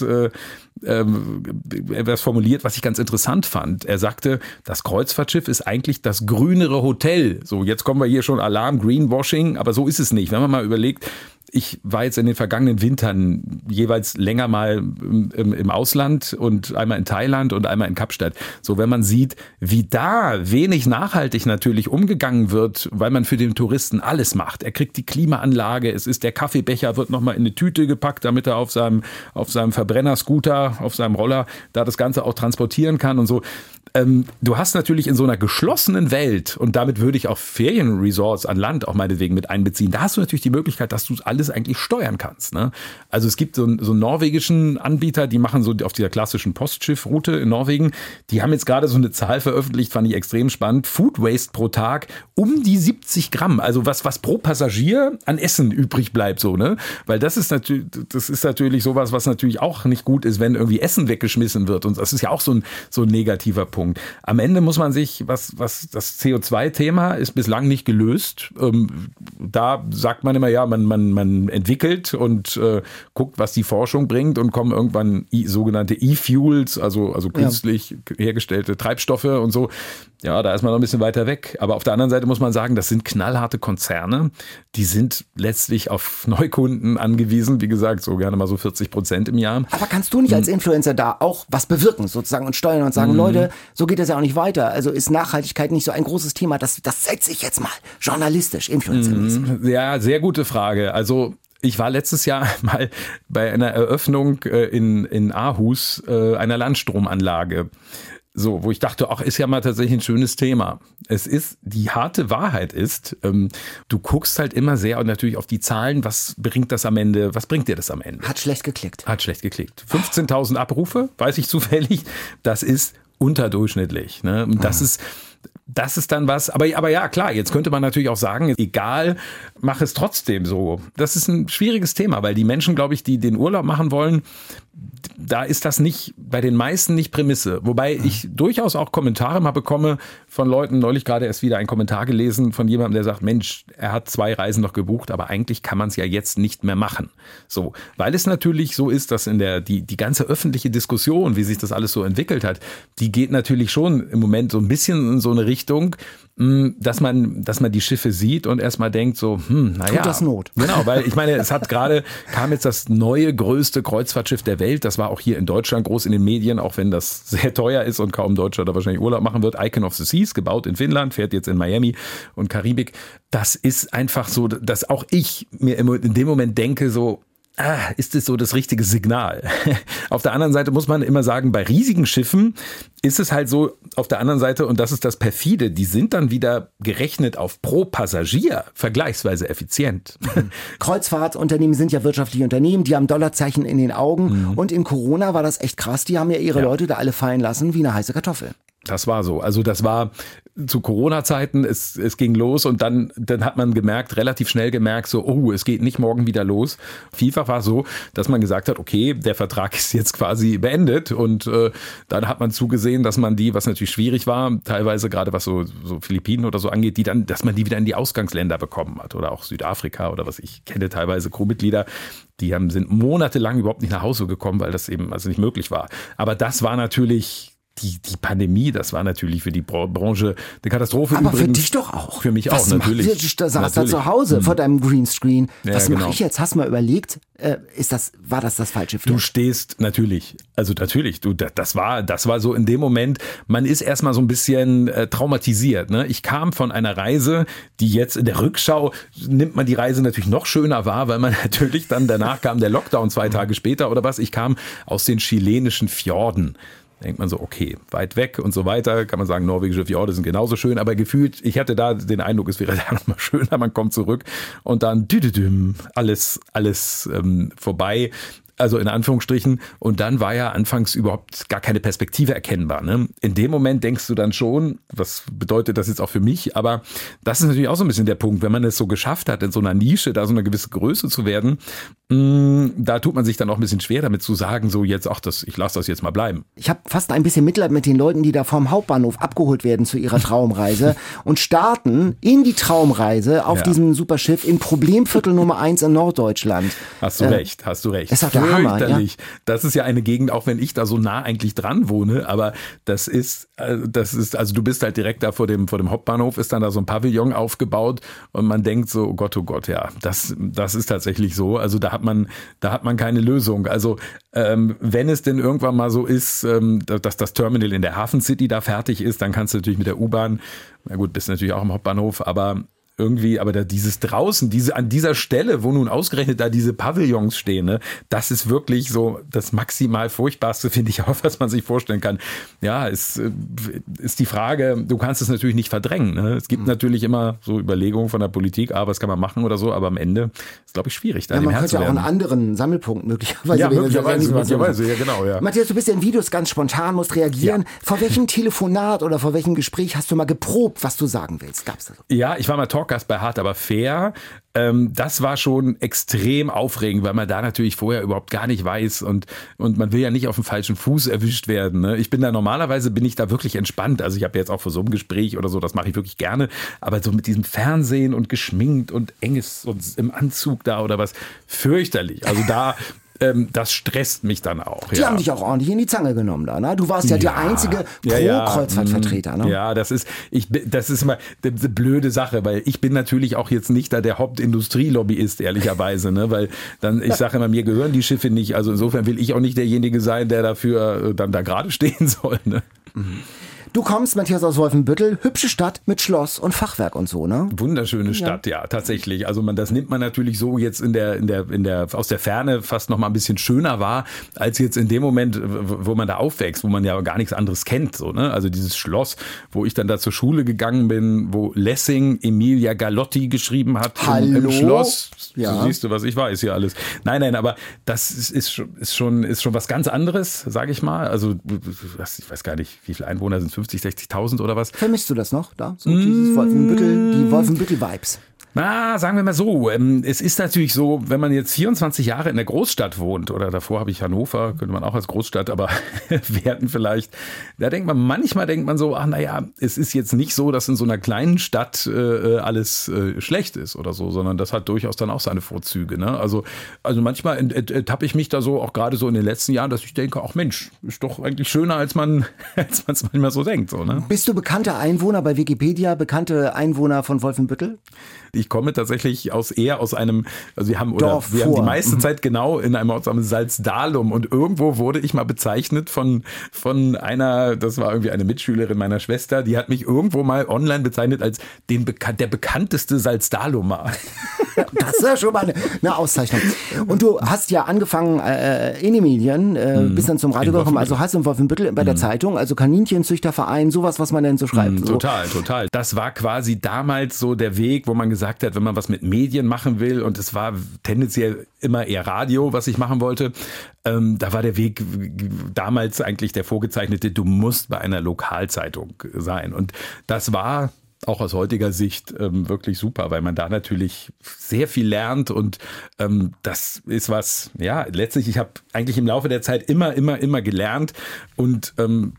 formuliert, was ich ganz interessant fand. Er sagte, das Kreuzfahrtschiff ist eigentlich das grünere Hotel. So, jetzt kommen wir hier schon Alarm, Greenwashing, aber so ist es nicht. Wenn man mal überlegt, ich war jetzt in den vergangenen Wintern jeweils länger mal im Ausland und einmal in Thailand und einmal in Kapstadt. So, wenn man sieht, wie da wenig nachhaltig natürlich umgegangen wird, weil man für den Touristen alles macht. Er kriegt die Klimaanlage, es ist der Kaffeebecher, wird nochmal in eine Tüte gepackt, damit er auf seinem Verbrenner-Scooter, auf seinem Roller da das Ganze auch transportieren kann und so. Du hast natürlich in so einer geschlossenen Welt, und damit würde ich auch Ferienresorts an Land auch meinetwegen mit einbeziehen, da hast du natürlich die Möglichkeit, dass du alles eigentlich steuern kannst. Ne? Also es gibt so einen norwegischen Anbieter, die machen so auf dieser klassischen Postschiffroute in Norwegen, die haben jetzt gerade so eine Zahl veröffentlicht, fand ich extrem spannend, Food Waste pro Tag um die 70 Gramm, also was pro Passagier an Essen übrig bleibt, so, ne? Weil das ist natürlich sowas, was natürlich auch nicht gut ist, wenn irgendwie Essen weggeschmissen wird, und das ist ja auch so ein negativer Punkt. Am Ende muss man sich, was das CO2-Thema ist bislang nicht gelöst. Da sagt man immer, ja, man entwickelt und guckt, was die Forschung bringt, und kommen irgendwann sogenannte E-Fuels, also künstlich hergestellte Treibstoffe und so. Ja, da ist man noch ein bisschen weiter weg. Aber auf der anderen Seite muss man sagen, das sind knallharte Konzerne. Die sind letztlich auf Neukunden angewiesen. Wie gesagt, so gerne mal so 40% im Jahr. Aber kannst du nicht als Influencer da auch was bewirken sozusagen und steuern und sagen, Leute, so geht das ja auch nicht weiter. Also ist Nachhaltigkeit nicht so ein großes Thema. Das setze ich jetzt mal journalistisch, influencermäßig. Ja, sehr gute Frage. Also ich war letztes Jahr mal bei einer Eröffnung in Aarhus einer Landstromanlage. So, wo ich dachte, ach, ist ja mal tatsächlich ein schönes Thema. Die harte Wahrheit ist, du guckst halt immer sehr und natürlich auf die Zahlen, was bringt dir das am Ende? Hat schlecht geklickt. 15.000 Abrufe, weiß ich zufällig, das ist unterdurchschnittlich. Ne? Und das ist dann was, aber ja, klar, jetzt könnte man natürlich auch sagen, egal, mach es trotzdem so. Das ist ein schwieriges Thema, weil die Menschen, glaube ich, die den Urlaub machen wollen, da ist das nicht, bei den meisten nicht Prämisse. Wobei ich durchaus auch Kommentare mal bekomme von Leuten, neulich gerade erst wieder einen Kommentar gelesen von jemandem, der sagt, Mensch, er hat 2 Reisen noch gebucht, aber eigentlich kann man es ja jetzt nicht mehr machen. So, weil es natürlich so ist, dass die ganze öffentliche Diskussion, wie sich das alles so entwickelt hat, die geht natürlich schon im Moment so ein bisschen in so eine Richtung, dass man die Schiffe sieht und erstmal denkt so, naja. Tut das Not. Genau, weil ich meine, kam jetzt das neue, größte Kreuzfahrtschiff der Welt. Das war auch hier in Deutschland groß in den Medien, auch wenn das sehr teuer ist und kaum Deutscher da wahrscheinlich Urlaub machen wird. Icon of the Seas, gebaut in Finnland, fährt jetzt in Miami und Karibik. Das ist einfach so, dass auch ich mir in dem Moment denke so, ist das so das richtige Signal? Auf der anderen Seite muss man immer sagen, bei riesigen Schiffen ist es halt so, auf der anderen Seite, und das ist das perfide, die sind dann wieder gerechnet auf pro Passagier vergleichsweise effizient. Kreuzfahrtunternehmen sind ja wirtschaftliche Unternehmen, die haben Dollarzeichen in den Augen, und in Corona war das echt krass, die haben ja ihre Leute da alle fallen lassen wie eine heiße Kartoffel. Das war so. Also das war zu Corona-Zeiten, es ging los, und dann hat man relativ schnell gemerkt, so, es geht nicht morgen wieder los. Vielfach war es so, dass man gesagt hat, okay, der Vertrag ist jetzt quasi beendet, und dann hat man zugesehen, dass man was natürlich schwierig war, teilweise gerade was so Philippinen oder so angeht, dass man die wieder in die Ausgangsländer bekommen hat, oder auch Südafrika oder was. Ich kenne teilweise Crewmitglieder, die sind monatelang überhaupt nicht nach Hause gekommen, weil das eben also nicht möglich war. Aber das war natürlich die Pandemie, das war natürlich für die Branche eine Katastrophe. Aber übrigens. Für dich doch auch. Für mich auch, natürlich. Du saßt da zu Hause vor deinem Greenscreen. Ja, was genau. mache ich jetzt? Hast du mal überlegt, war das falsche Pferd? Du stehst natürlich, das war so in dem Moment, man ist erstmal so ein bisschen traumatisiert. Ne? Ich kam von einer Reise, die jetzt in der Rückschau nimmt man die Reise natürlich noch schöner wahr, weil man natürlich dann danach kam der Lockdown 2 Tage später oder was. Ich kam aus den chilenischen Fjorden. Denkt man so, okay, weit weg und so weiter, kann man sagen, norwegische Fjorde sind genauso schön, aber gefühlt, ich hatte da den Eindruck, es wäre da nochmal schöner, man kommt zurück und dann alles vorbei, also in Anführungsstrichen, und dann war ja anfangs überhaupt gar keine Perspektive erkennbar. Ne? In dem Moment denkst du dann schon, was bedeutet das jetzt auch für mich, aber das ist natürlich auch so ein bisschen der Punkt, wenn man es so geschafft hat, in so einer Nische da so eine gewisse Größe zu werden, Da tut man sich dann auch ein bisschen schwer damit zu sagen, so jetzt, ich lasse das jetzt mal bleiben. Ich habe fast ein bisschen Mitleid mit den Leuten, die da vom Hauptbahnhof abgeholt werden zu ihrer Traumreise und starten in die Traumreise auf diesem Superschiff in Problemviertel Nummer 1 in Norddeutschland. Hast du recht. Das ist doch der Hammer. Ja? Das ist ja eine Gegend, auch wenn ich da so nah eigentlich dran wohne, aber das ist, also du bist halt direkt da vor dem Hauptbahnhof, ist dann da so ein Pavillon aufgebaut und man denkt so, oh Gott, ja, das ist tatsächlich so. Also da hat man keine Lösung. Also wenn es denn irgendwann mal so ist, dass das Terminal in der Hafen City da fertig ist, dann kannst du natürlich mit der U-Bahn, na gut, bist natürlich auch im Hauptbahnhof, aber dieses draußen, an dieser Stelle, wo nun ausgerechnet da diese Pavillons stehen, ne, das ist wirklich so das maximal Furchtbarste, finde ich auch, was man sich vorstellen kann. Ja, ist die Frage, du kannst es natürlich nicht verdrängen. Ne? Es gibt natürlich immer so Überlegungen von der Politik, was kann man machen oder so, aber am Ende ist, glaube ich, schwierig, da dem Herr zu werden. Man könnte ja auch einen anderen Sammelpunkt möglicherweise. Ja, möglicherweise, ja genau. Ja. Matthias, du bist ja in Videos ganz spontan, musst reagieren. Ja. Vor welchem Telefonat oder vor welchem Gespräch hast du mal geprobt, was du sagen willst? Gab's das? Ja, ich war mal Talkgast bei Hart aber fair. Das war schon extrem aufregend, weil man da natürlich vorher überhaupt gar nicht weiß und man will ja nicht auf dem falschen Fuß erwischt werden. Ne? Normalerweise bin ich da wirklich entspannt. Also ich habe jetzt auch vor so einem Gespräch oder so, das mache ich wirklich gerne. Aber so mit diesem Fernsehen und geschminkt und enges und im Anzug da oder was, fürchterlich. Also das stresst mich dann auch. Die haben dich auch ordentlich in die Zange genommen da, ne? Du warst ja der einzige Pro-Kreuzfahrtvertreter, ne? Ja, das ist immer eine blöde Sache, weil ich bin natürlich auch jetzt nicht da der Hauptindustrielobbyist, ehrlicherweise, ne? Weil ich sage immer, mir gehören die Schiffe nicht, also insofern will ich auch nicht derjenige sein, der dafür dann da gerade stehen soll, ne? Mhm. Du kommst, Matthias, aus Wolfenbüttel, hübsche Stadt mit Schloss und Fachwerk und so, ne? Wunderschöne Stadt, ja, tatsächlich. Also das nimmt man natürlich so jetzt aus der Ferne fast noch mal ein bisschen schöner wahr, als jetzt in dem Moment, wo man da aufwächst, wo man ja gar nichts anderes kennt, so, ne? Also dieses Schloss, wo ich dann da zur Schule gegangen bin, wo Lessing Emilia Galotti geschrieben hat. Im Schloss. Ja. So siehst du, was ich weiß hier alles. Nein, aber das ist schon was ganz anderes, sage ich mal. Also ich weiß gar nicht, wie viele Einwohner sind 50, 60.000 oder was. Vermisst du das noch da? So dieses Wolfenbüttel, die Wolfenbüttel-Vibes. Na, sagen wir mal so, es ist natürlich so, wenn man jetzt 24 Jahre in der Großstadt wohnt, oder davor habe ich Hannover, könnte man auch als Großstadt, aber Werten vielleicht, manchmal denkt man so, es ist jetzt nicht so, dass in so einer kleinen Stadt alles schlecht ist oder so, sondern das hat durchaus dann auch seine Vorzüge. Ne? Also manchmal tappe ich mich da so, auch gerade so in den letzten Jahren, dass ich denke, ach Mensch, ist doch eigentlich schöner, als man es manchmal so denkt. So, ne? Bist du bekannter Einwohner bei Wikipedia, bekannte Einwohner von Wolfenbüttel? Ich komme tatsächlich eher aus einem, also wir haben die meiste Zeit genau in einem Ort namens Salzdalum und irgendwo wurde ich mal bezeichnet von einer, das war irgendwie eine Mitschülerin meiner Schwester, die hat mich irgendwo mal online bezeichnet als der bekannteste Salzdalumer. Das ist ja schon mal eine Auszeichnung. Und du hast ja angefangen in den Medien, bist dann zum Radio gekommen, also hast du in Wolfenbüttel bei der Zeitung, also Kaninchenzüchterverein, sowas, was man denn so schreibt. So. Total. Das war quasi damals so der Weg, wo man gesagt hat, wenn man was mit Medien machen will, und es war tendenziell immer eher Radio, was ich machen wollte, da war der Weg damals eigentlich der vorgezeichnete, du musst bei einer Lokalzeitung sein. Und das war auch aus heutiger Sicht wirklich super, weil man da natürlich sehr viel lernt und das ist was, ja, letztlich, ich habe eigentlich im Laufe der Zeit immer gelernt und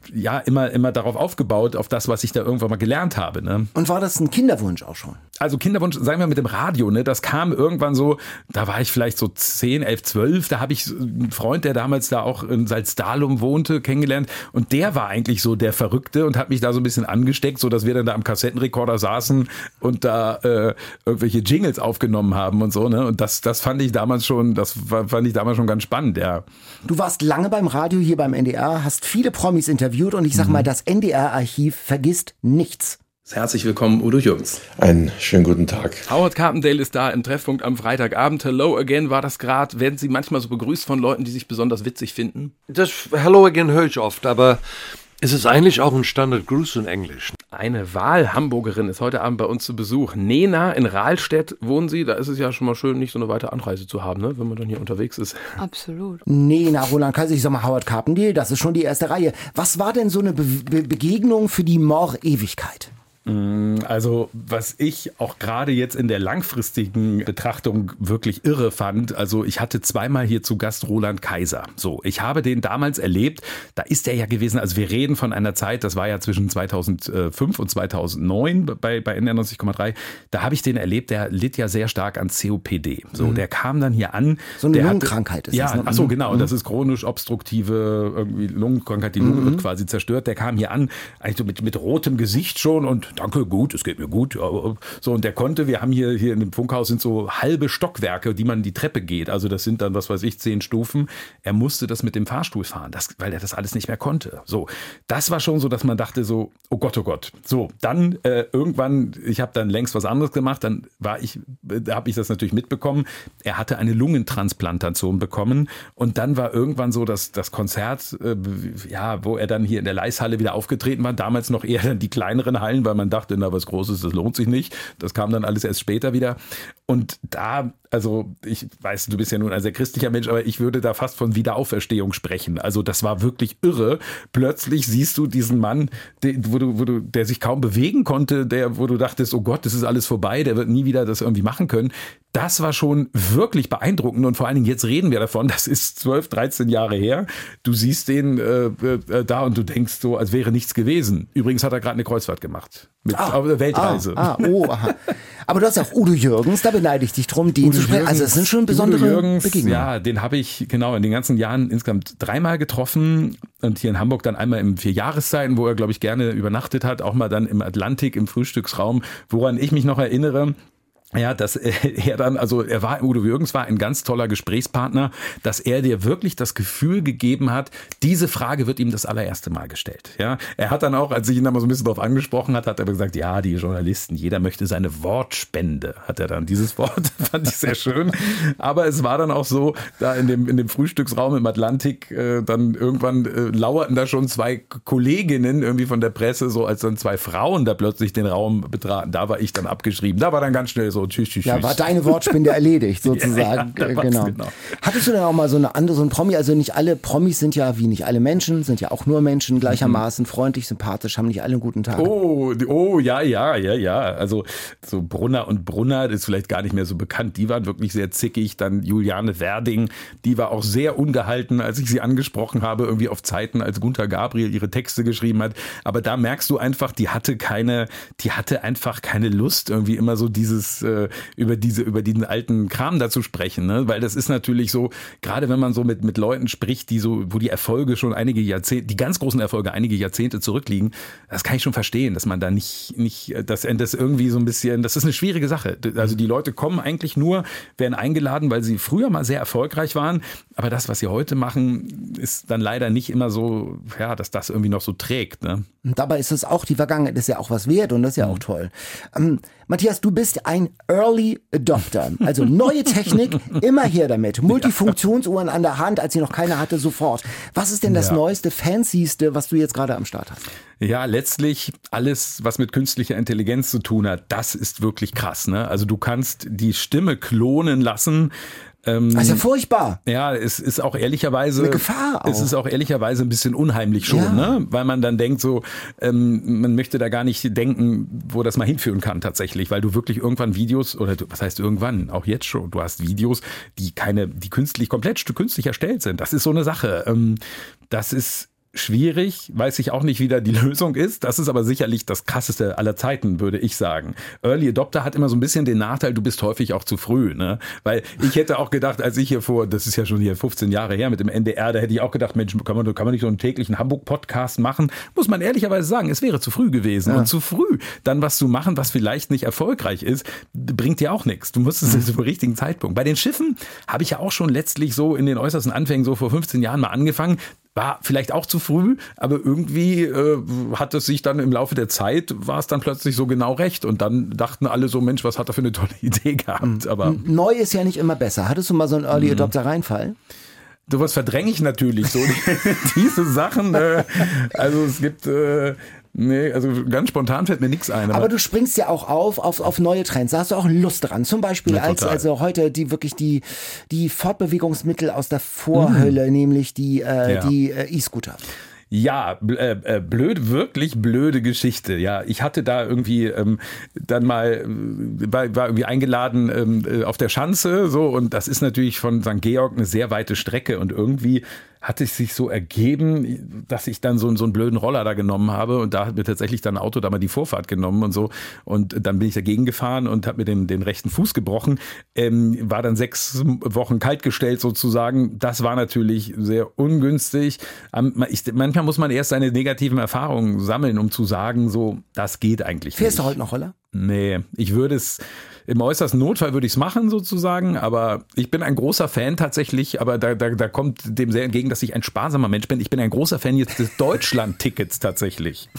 immer darauf aufgebaut, auf das, was ich da irgendwann mal gelernt habe. Ne? Und war das ein Kinderwunsch auch schon? Also Kinderwunsch, sagen wir mit dem Radio, ne, das kam irgendwann so, da war ich vielleicht so 10, 11, 12, da habe ich einen Freund, der damals da auch in Salzdalum wohnte, kennengelernt und der war eigentlich so der Verrückte und hat mich da so ein bisschen angesteckt, so dass wir dann da am Kassettenrekorder saßen und da irgendwelche Jingles aufgenommen haben und so, ne, und das fand ich damals schon, schon ganz spannend, ja. Du warst lange beim Radio hier beim NDR, hast viele Promis interviewt und ich sag mal, das NDR-Archiv vergisst nichts. Herzlich willkommen, Udo Jürgens. Einen schönen guten Tag. Howard Carpendale ist da im Treffpunkt am Freitagabend. Hello again war das gerade. Werden Sie manchmal so begrüßt von Leuten, die sich besonders witzig finden? Das Hello again höre ich oft, aber es ist eigentlich auch ein Standardgruß in Englisch. Eine Wahlhamburgerin ist heute Abend bei uns zu Besuch. Nena, in Rahlstedt wohnen Sie. Da ist es ja schon mal schön, nicht so eine weite Anreise zu haben, ne? Wenn man dann hier unterwegs ist. Absolut. Nena, Roland Kaiser, ich sag mal Howard Carpendale, das ist schon die erste Reihe. Was war denn so eine Begegnung für die Mor-Ewigkeit? Also was ich auch gerade jetzt in der langfristigen Betrachtung wirklich irre fand, also ich hatte zweimal hier zu Gast Roland Kaiser. So, ich habe den damals erlebt, da ist er ja gewesen, also wir reden von einer Zeit, das war ja zwischen 2005 und 2009 bei NDR 90,3, da habe ich den erlebt, der litt ja sehr stark an COPD. So, der kam dann hier an. So eine Lungenkrankheit ist das, ne? Ach so, genau, das ist chronisch obstruktive irgendwie Lungenkrankheit, die Lunge wird quasi zerstört. Der kam hier an, eigentlich so mit rotem Gesicht schon und danke, gut, es geht mir gut. So, und der konnte, wir haben hier in dem Funkhaus sind so halbe Stockwerke, die man die Treppe geht. Also das sind dann, was weiß ich, 10 Stufen. Er musste das mit dem Fahrstuhl fahren, weil er das alles nicht mehr konnte. So, das war schon so, dass man dachte so, oh Gott, oh Gott. So, dann irgendwann, ich habe dann längst was anderes gemacht, da habe ich das natürlich mitbekommen. Er hatte eine Lungentransplantation bekommen und dann war irgendwann so das Konzert, wo er dann hier in der Leishalle wieder aufgetreten war. Damals noch eher die kleineren Hallen, weil man dachte, na, was Großes, das lohnt sich nicht. Das kam dann alles erst später wieder. Und da, also ich weiß, du bist ja nun ein sehr christlicher Mensch, aber ich würde da fast von Wiederauferstehung sprechen. Also das war wirklich irre. Plötzlich siehst du diesen Mann, der sich kaum bewegen konnte, wo du dachtest, oh Gott, das ist alles vorbei, der wird nie wieder das irgendwie machen können. Das war schon wirklich beeindruckend und vor allen Dingen jetzt reden wir davon, das ist 12, 13 Jahre her. Du siehst den da und du denkst so, als wäre nichts gewesen. Übrigens hat er gerade eine Kreuzfahrt gemacht. Auf der Weltreise. Aha. Aber du hast ja auch Udo Jürgens, da beneide ich dich drum, den zu sprechen. Also das sind schon besondere Begegnungen. Ja, den habe ich genau in den ganzen Jahren insgesamt 3-mal getroffen und hier in Hamburg dann einmal im 4-Jahreszeiten, wo er, glaube ich, gerne übernachtet hat, auch mal dann im Atlantik, im Frühstücksraum, woran ich mich noch erinnere. Ja, dass er dann, also Udo Jürgens war ein ganz toller Gesprächspartner, dass er dir wirklich das Gefühl gegeben hat, diese Frage wird ihm das allererste Mal gestellt. Ja, er hat dann auch, als ich ihn da mal so ein bisschen drauf angesprochen hat er gesagt, ja, die Journalisten, jeder möchte seine Wortspende, hat er dann. Dieses Wort fand ich sehr schön. Aber es war dann auch so, da in dem Frühstücksraum im Atlantik, dann irgendwann lauerten da schon 2 Kolleginnen irgendwie von der Presse, so als dann 2 Frauen da plötzlich den Raum betraten. Da war ich dann abgeschrieben. Da war dann ganz schnell so, tschüss. Ja, war deine Wortspende erledigt, sozusagen. Ja, genau. Hattest du denn auch mal so ein Promi, also nicht alle Promis sind ja, wie nicht alle Menschen, sind ja auch nur Menschen gleichermaßen freundlich, sympathisch, haben nicht alle einen guten Tag. Oh, ja. Also so Brunner und Brunner, das ist vielleicht gar nicht mehr so bekannt, die waren wirklich sehr zickig. Dann Juliane Werding, die war auch sehr ungehalten, als ich sie angesprochen habe, irgendwie auf Zeiten, als Gunther Gabriel ihre Texte geschrieben hat. Aber da merkst du einfach, die hatte einfach keine Lust, irgendwie immer so über diesen alten Kram da zu sprechen, ne? Weil das ist natürlich so, gerade wenn man so mit Leuten spricht, wo die Erfolge schon die ganz großen Erfolge einige Jahrzehnte zurückliegen, das kann ich schon verstehen, dass man da nicht, das irgendwie so ein bisschen, das ist eine schwierige Sache. Also die Leute kommen eigentlich werden eingeladen, weil sie früher mal sehr erfolgreich waren, aber das, was sie heute machen, ist dann leider nicht immer so, ja, dass das irgendwie noch so trägt, ne? Und dabei ist es auch, die Vergangenheit ist ja auch was wert und das ist ja auch toll. Matthias, du bist ein Early Adopter, also neue Technik, immer her damit. Multifunktionsuhren an der Hand, als sie noch keine hatte, sofort. Was ist denn das Neueste, Fancyste, was du jetzt gerade am Start hast? Ja, letztlich alles, was mit künstlicher Intelligenz zu tun hat, das ist wirklich krass, ne? Also du kannst die Stimme klonen lassen. Das ist ja furchtbar. Ja, es ist auch ehrlicherweise eine Gefahr auch. Es ist auch ehrlicherweise ein bisschen unheimlich schon, ne? Weil man dann denkt so, man möchte da gar nicht denken, wo das mal hinführen kann tatsächlich, weil du wirklich irgendwann Videos was heißt irgendwann, auch jetzt schon, du hast Videos, die komplett künstlich erstellt sind. Das ist so eine Sache. Das ist schwierig, weiß ich auch nicht, wie da die Lösung ist. Das ist aber sicherlich das Krasseste aller Zeiten, würde ich sagen. Early Adopter hat immer so ein bisschen den Nachteil, du bist häufig auch zu früh, ne? Weil ich hätte auch gedacht, als ich das ist ja schon hier 15 Jahre her mit dem NDR, da hätte ich auch gedacht, Mensch, kann man nicht so einen täglichen Hamburg-Podcast machen? Muss man ehrlicherweise sagen, es wäre zu früh gewesen. Ja. Und zu früh dann was zu machen, was vielleicht nicht erfolgreich ist, bringt dir auch nichts. Du musst es zum richtigen Zeitpunkt. Bei den Schiffen habe ich ja auch schon letztlich so in den äußersten Anfängen so vor 15 Jahren mal angefangen. War vielleicht auch zu früh, aber irgendwie hat es sich dann im Laufe der Zeit, war es dann plötzlich so genau recht. Und dann dachten alle so, Mensch, was hat er für eine tolle Idee gehabt. Aber neu ist ja nicht immer besser. Hattest du mal so einen Early Adopter Reinfall? Sowas verdränge ich natürlich so. Diese Sachen, also es gibt... Nee, also ganz spontan fällt mir nichts ein. Aber du springst ja auch auf neue Trends. Da hast du auch Lust dran. Zum Beispiel also heute die Fortbewegungsmittel aus der Vorhölle, nämlich die E-Scooter. Ja, wirklich blöde Geschichte. Ja, ich hatte da irgendwie dann mal, war irgendwie eingeladen auf der Schanze, so, und das ist natürlich von St. Georg eine sehr weite Strecke und irgendwie hat es sich so ergeben, dass ich dann so einen blöden Roller da genommen habe und da hat mir tatsächlich dann ein Auto da mal die Vorfahrt genommen und so und dann bin ich dagegen gefahren und habe mir den rechten Fuß gebrochen, war dann 6 Wochen kaltgestellt sozusagen. Das war natürlich sehr ungünstig. Manchmal muss man erst seine negativen Erfahrungen sammeln, um zu sagen, so, das geht eigentlich nicht. Fährst du heute noch Roller? Nee, ich würde es, im äußersten Notfall würde ich es machen sozusagen, aber ich bin ein großer Fan tatsächlich, aber da kommt dem sehr entgegen, dass ich ein sparsamer Mensch bin. Ich bin ein großer Fan jetzt des Deutschland-Tickets tatsächlich.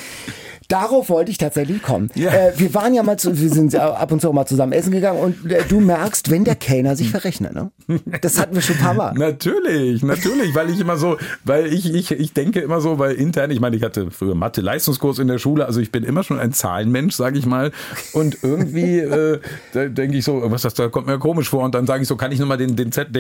Darauf wollte ich tatsächlich kommen. Ja. Wir waren ja wir sind ab und zu auch mal zusammen essen gegangen und du merkst, wenn der Kellner sich verrechnet, ne? Das hatten wir schon ein paar Mal. Natürlich, weil ich immer so, ich denke immer so, weil intern, ich meine, ich hatte früher Mathe-Leistungskurs in der Schule, also ich bin immer schon ein Zahlenmensch, sage ich mal, und irgendwie da denke ich so, da kommt mir komisch vor und dann sage ich so, kann ich nochmal den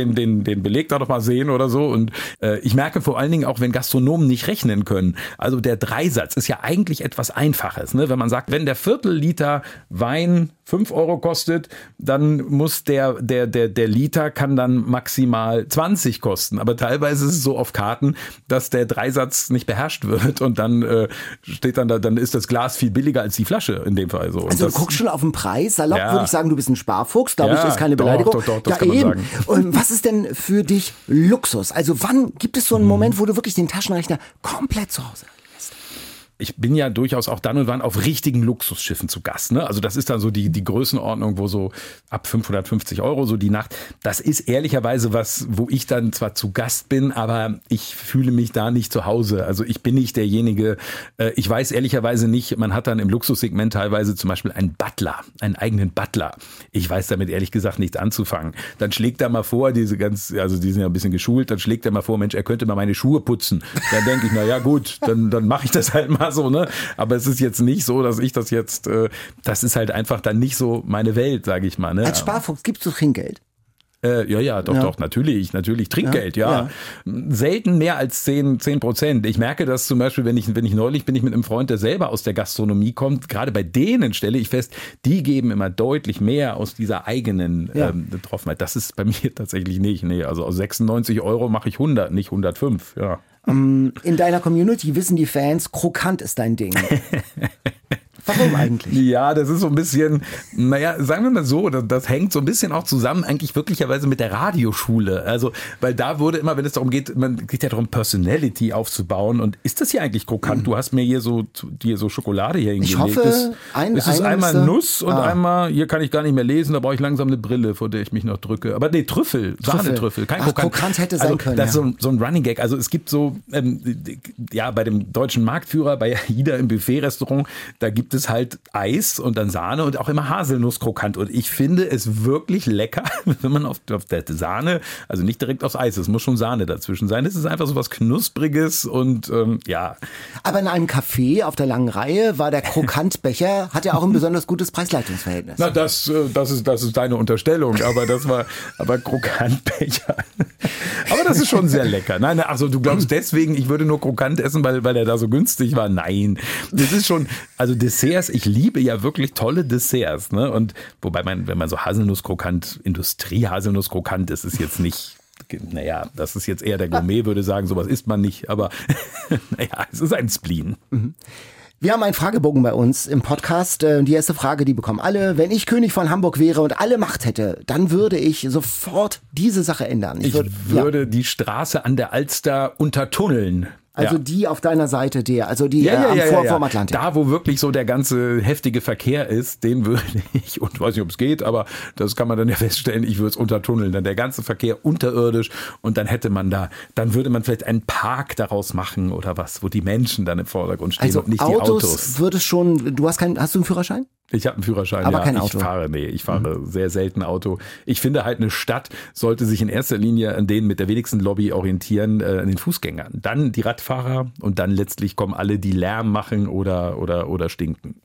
Beleg da doch mal sehen oder so und ich merke vor allen Dingen auch, wenn Gastronomen nicht rechnen können, also der Dreisatz ist ja eigentlich etwas Einfaches, ne? Wenn man sagt, wenn der Viertel-Liter Wein 5 Euro kostet, dann muss der Liter kann dann maximal 20 kosten. Aber teilweise ist es so auf Karten, dass der Dreisatz nicht beherrscht wird und dann steht dann ist das Glas viel billiger als die Flasche in dem Fall so. Und also du guckst schon auf den Preis, salopp würde ich sagen, du bist ein Sparfuchs, glaube ich, ist keine Beleidigung. Doch, das kann man sagen. Und was ist denn für dich Luxus? Also wann gibt es so einen Moment, wo du wirklich den Taschenrechner komplett zu Hause lässt? Ich bin ja durchaus auch dann und wann auf richtigen Luxusschiffen zu Gast. Ne? Also das ist dann so die Größenordnung, wo so ab 550 Euro so die Nacht. Das ist ehrlicherweise was, wo ich dann zwar zu Gast bin, aber ich fühle mich da nicht zu Hause. Also ich bin nicht derjenige, ich weiß ehrlicherweise nicht, man hat dann im Luxussegment teilweise zum Beispiel einen eigenen Butler. Ich weiß damit ehrlich gesagt nichts anzufangen. Dann schlägt er mal vor, die sind ja ein bisschen geschult, dann schlägt er mal vor, Mensch, er könnte mal meine Schuhe putzen. Dann denke ich, na ja gut, dann mache ich das halt mal so, ne? Aber es ist jetzt nicht so, dass ich das jetzt, das ist halt einfach dann nicht so meine Welt, sage ich mal. Ne? Als Sparfuchs gibst du Trinkgeld? Doch, natürlich Trinkgeld, ja. Selten mehr als 10%. Ich merke das zum Beispiel, wenn ich neulich bin ich mit einem Freund, der selber aus der Gastronomie kommt, gerade bei denen stelle ich fest, die geben immer deutlich mehr aus dieser eigenen Betroffenheit. Das ist bei mir tatsächlich nicht. Nee, also aus 96 Euro mache ich 100, nicht 105, ja. In deiner Community wissen die Fans, krokant ist dein Ding. Warum eigentlich? Ja, das ist so ein bisschen, sagen wir mal so, das hängt so ein bisschen auch zusammen eigentlich wirklicherweise mit der Radioschule. Also, weil da wurde immer, wenn es darum geht, man geht ja darum, Personality aufzubauen. Und ist das hier eigentlich krokant? Du hast mir hier so Schokolade hier hingelegt. Ich hoffe, es ist einmal Nuss und einmal, hier kann ich gar nicht mehr lesen, da brauche ich langsam eine Brille, vor der ich mich noch drücke. Aber nee, Trüffel, Sahnetrüffel, kein krokant. Krokant hätte sein können. Das ist so ein Running Gag. Also es gibt so, bei dem deutschen Marktführer, bei Ida im Buffet-Restaurant, da gibt es halt Eis und dann Sahne und auch immer Haselnusskrokant. Und ich finde es wirklich lecker, wenn man auf der Sahne, also nicht direkt aufs Eis, es muss schon Sahne dazwischen sein. Es ist einfach so was Knuspriges und ja. Aber in einem Café auf der langen Reihe war der Krokantbecher, hat ja auch ein besonders gutes Preis-Leistungs-Verhältnis. Na, das ist deine Unterstellung, aber Krokantbecher. Aber das ist schon sehr lecker. Nein, also du glaubst deswegen, ich würde nur Krokant essen, weil er da so günstig war. Nein, das ist schon, also Desserts, ich liebe ja wirklich tolle Desserts, ne? Und wobei wenn man so Haselnusskrokant, Industrie-Haselnusskrokant, das ist jetzt nicht, das ist jetzt eher der Gourmet, würde sagen, sowas isst man nicht, aber es ist ein Spleen. Wir haben einen Fragebogen bei uns im Podcast. Die erste Frage, die bekommen alle. Wenn ich König von Hamburg wäre und alle Macht hätte, dann würde ich sofort diese Sache ändern. Ich würde die Straße an der Alster untertunneln. Also die auf deiner Seite, vor Atlantik. Da, wo wirklich so der ganze heftige Verkehr ist, den würde ich, und weiß nicht, ob es geht, aber das kann man dann ja feststellen, ich würde es untertunneln. Dann der ganze Verkehr unterirdisch und dann dann würde man vielleicht einen Park daraus machen oder was, wo die Menschen dann im Vordergrund stehen und nicht die Autos. Hast du einen Führerschein? Ich habe einen Führerschein, aber kein Auto. Ich fahre sehr selten Auto. Ich finde halt, eine Stadt sollte sich in erster Linie an denen mit der wenigsten Lobby orientieren, an den Fußgängern. Dann die Radfahrer und dann letztlich kommen alle, die Lärm machen oder stinken.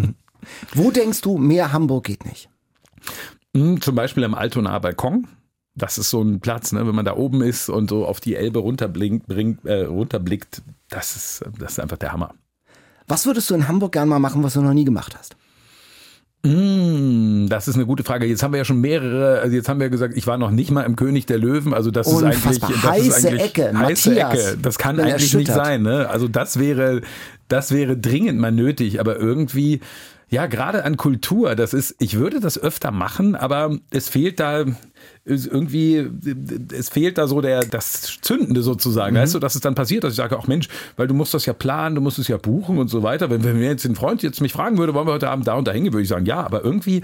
Wo denkst du, mehr Hamburg geht nicht? Zum Beispiel am Altonaer Balkon. das ist so ein Platz, ne? Wenn man da oben ist und so auf die Elbe runterblickt, das ist einfach der Hammer. Was würdest du in Hamburg gerne mal machen, was du noch nie gemacht hast? Das ist eine gute Frage. Jetzt haben wir ja schon mehrere, also jetzt haben wir gesagt, ich war noch nicht mal im König der Löwen, also das ist eigentlich heiße Ecke. Das kann eigentlich nicht sein, ne? Also das wäre dringend mal nötig, aber irgendwie, ja, gerade an Kultur, ich würde das öfter machen, aber es fehlt da so das Zündende sozusagen, weißt du, dass es dann passiert, dass ich sage, ach Mensch, weil du musst das ja planen, du musst es ja buchen und so weiter. Wenn mir jetzt ein Freund jetzt mich fragen würde, wollen wir heute Abend da und da hingehen, würde ich sagen, ja, aber irgendwie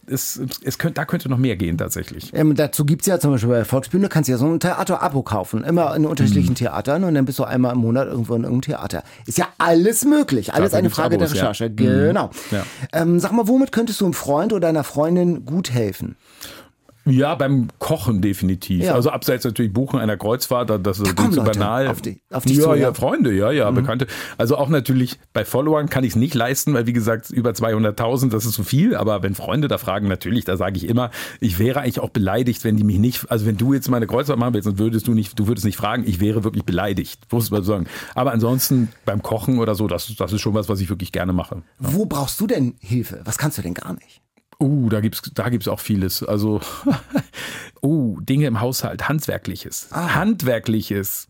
da könnte noch mehr gehen tatsächlich. Dazu gibt es ja zum Beispiel bei der Volksbühne, kannst du ja so ein Theater-Abo kaufen, immer in unterschiedlichen Theatern und dann bist du einmal im Monat irgendwo in irgendeinem Theater. Ist ja alles möglich, alles eine Frage der Recherche. Ja. Genau. Ja. Sag mal, womit könntest du einem Freund oder einer Freundin gut helfen? Ja, beim Kochen definitiv. Ja. Also abseits natürlich Buchen einer Kreuzfahrt, das ist zu banal. Auf dich ja, Freunde, Bekannte. Also auch natürlich bei Followern kann ich es nicht leisten, weil wie gesagt über 200.000, das ist zu viel. Aber wenn Freunde da fragen, natürlich, da sage ich immer, ich wäre eigentlich auch beleidigt, wenn die mich nicht, also wenn du jetzt mal eine Kreuzfahrt machen willst, dann du würdest nicht fragen, ich wäre wirklich beleidigt, muss man sagen. Aber ansonsten beim Kochen oder so, das ist schon was ich wirklich gerne mache. Ja. Wo brauchst du denn Hilfe? Was kannst du denn gar nicht? Da gibt's auch vieles. Also, Dinge im Haushalt, Handwerkliches. Handwerkliches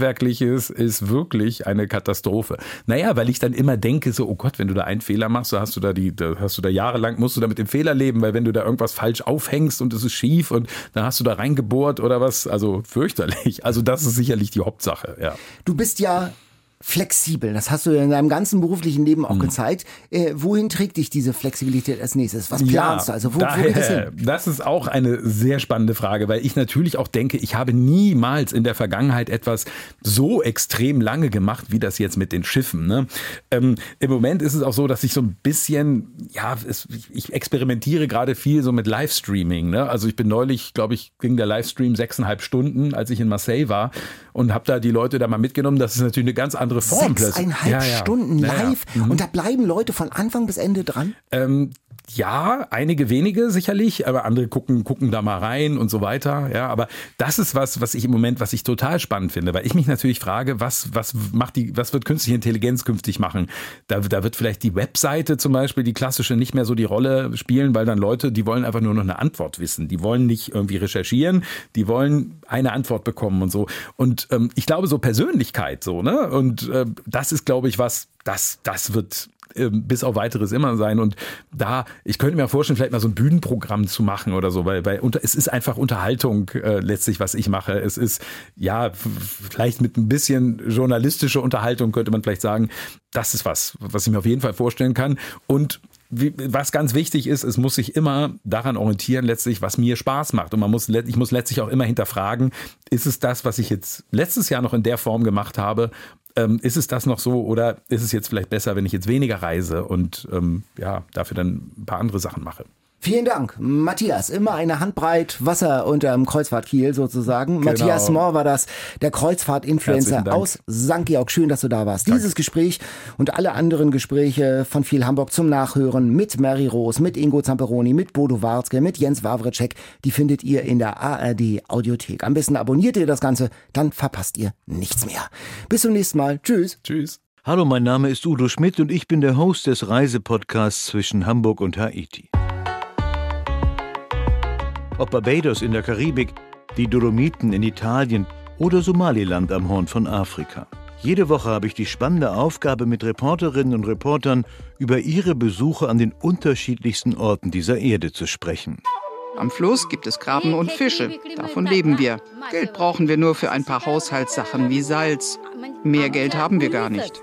ist wirklich eine Katastrophe. Naja, weil ich dann immer denke, so, oh Gott, wenn du da einen Fehler machst, so hast du da jahrelang, musst du da mit dem Fehler leben, weil wenn du da irgendwas falsch aufhängst und es ist schief und dann hast du da reingebohrt oder was, also fürchterlich. Also das ist sicherlich die Hauptsache, ja. Du bist ja flexibel, das hast du in deinem ganzen beruflichen Leben auch gezeigt. Wohin trägt dich diese Flexibilität als nächstes? Was planst du? Also wo geht es hin? Das ist auch eine sehr spannende Frage, weil ich natürlich auch denke, ich habe niemals in der Vergangenheit etwas so extrem lange gemacht, wie das jetzt mit den Schiffen. Ne? Im Moment ist es auch so, dass ich so ein bisschen, ich experimentiere gerade viel so mit Livestreaming. Ne? Also ich bin neulich, glaube ich, ging der Livestream 6,5 Stunden, als ich in Marseille war und habe da die Leute da mal mitgenommen. Das ist natürlich eine ganz andere Form. 6,5 Stunden live und da bleiben Leute von Anfang bis Ende dran? Ja, einige wenige sicherlich, aber andere gucken da mal rein und so weiter. Ja, aber das ist was ich im Moment, was ich total spannend finde, weil ich mich natürlich frage, was wird künstliche Intelligenz künftig machen? Da wird vielleicht die Webseite zum Beispiel, die klassische, nicht mehr so die Rolle spielen, weil dann Leute, die wollen einfach nur noch eine Antwort wissen. Die wollen nicht irgendwie recherchieren, die wollen eine Antwort bekommen und so. Und ich glaube, so Persönlichkeit so, ne? Und das ist, glaube ich, das wird bis auf Weiteres immer sein. Und ich könnte mir vorstellen, vielleicht mal so ein Bühnenprogramm zu machen oder so, weil es ist einfach Unterhaltung letztlich, was ich mache. Es ist, vielleicht mit ein bisschen journalistische Unterhaltung könnte man vielleicht sagen, das ist was ich mir auf jeden Fall vorstellen kann. Und was ganz wichtig ist, es muss sich immer daran orientieren, letztlich, was mir Spaß macht. Und ich muss letztlich auch immer hinterfragen, ist es das, was ich jetzt letztes Jahr noch in der Form gemacht habe, ist es das noch so oder ist es jetzt vielleicht besser, wenn ich jetzt weniger reise und dafür dann ein paar andere Sachen mache? Vielen Dank, Matthias. Immer eine Handbreit Wasser unterm Kreuzfahrtkiel sozusagen. Genau. Matthias Mohr war das, der Kreuzfahrt-Influencer aus St. Georg. Schön, dass du da warst. Danke. Dieses Gespräch und alle anderen Gespräche von viel Hamburg zum Nachhören mit Mary Rose, mit Ingo Zamperoni, mit Bodo Warzke, mit Jens Wawritschek, die findet ihr in der ARD-Audiothek. Am besten abonniert ihr das Ganze, dann verpasst ihr nichts mehr. Bis zum nächsten Mal. Tschüss. Tschüss. Hallo, mein Name ist Udo Schmidt und ich bin der Host des Reisepodcasts zwischen Hamburg und Haiti. Ob Barbados in der Karibik, die Dolomiten in Italien oder Somaliland am Horn von Afrika. Jede Woche habe ich die spannende Aufgabe, mit Reporterinnen und Reportern über ihre Besuche an den unterschiedlichsten Orten dieser Erde zu sprechen. Am Fluss gibt es Krabben und Fische. Davon leben wir. Geld brauchen wir nur für ein paar Haushaltssachen wie Salz. Mehr Geld haben wir gar nicht.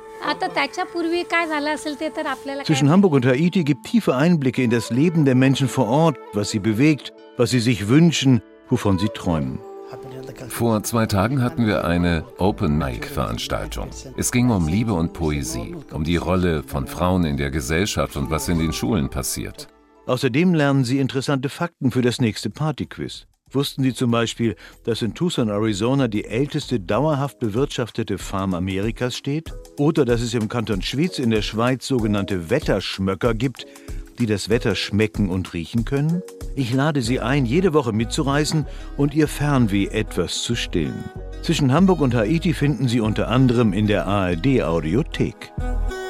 Zwischen Hamburg und Haiti gibt tiefe Einblicke in das Leben der Menschen vor Ort, was sie bewegt, was sie sich wünschen, wovon sie träumen. Vor 2 Tagen hatten wir eine Open-Mic-Veranstaltung. Es ging um Liebe und Poesie, um die Rolle von Frauen in der Gesellschaft und was in den Schulen passiert. Außerdem lernen Sie interessante Fakten für das nächste Partyquiz. Wussten Sie zum Beispiel, dass in Tucson, Arizona die älteste dauerhaft bewirtschaftete Farm Amerikas steht? Oder dass es im Kanton Schwyz in der Schweiz sogenannte Wetterschmöcker gibt, die das Wetter schmecken und riechen können? Ich lade Sie ein, jede Woche mitzureisen und Ihr Fernweh etwas zu stillen. Zwischen Hamburg und Haiti finden Sie unter anderem in der ARD Audiothek.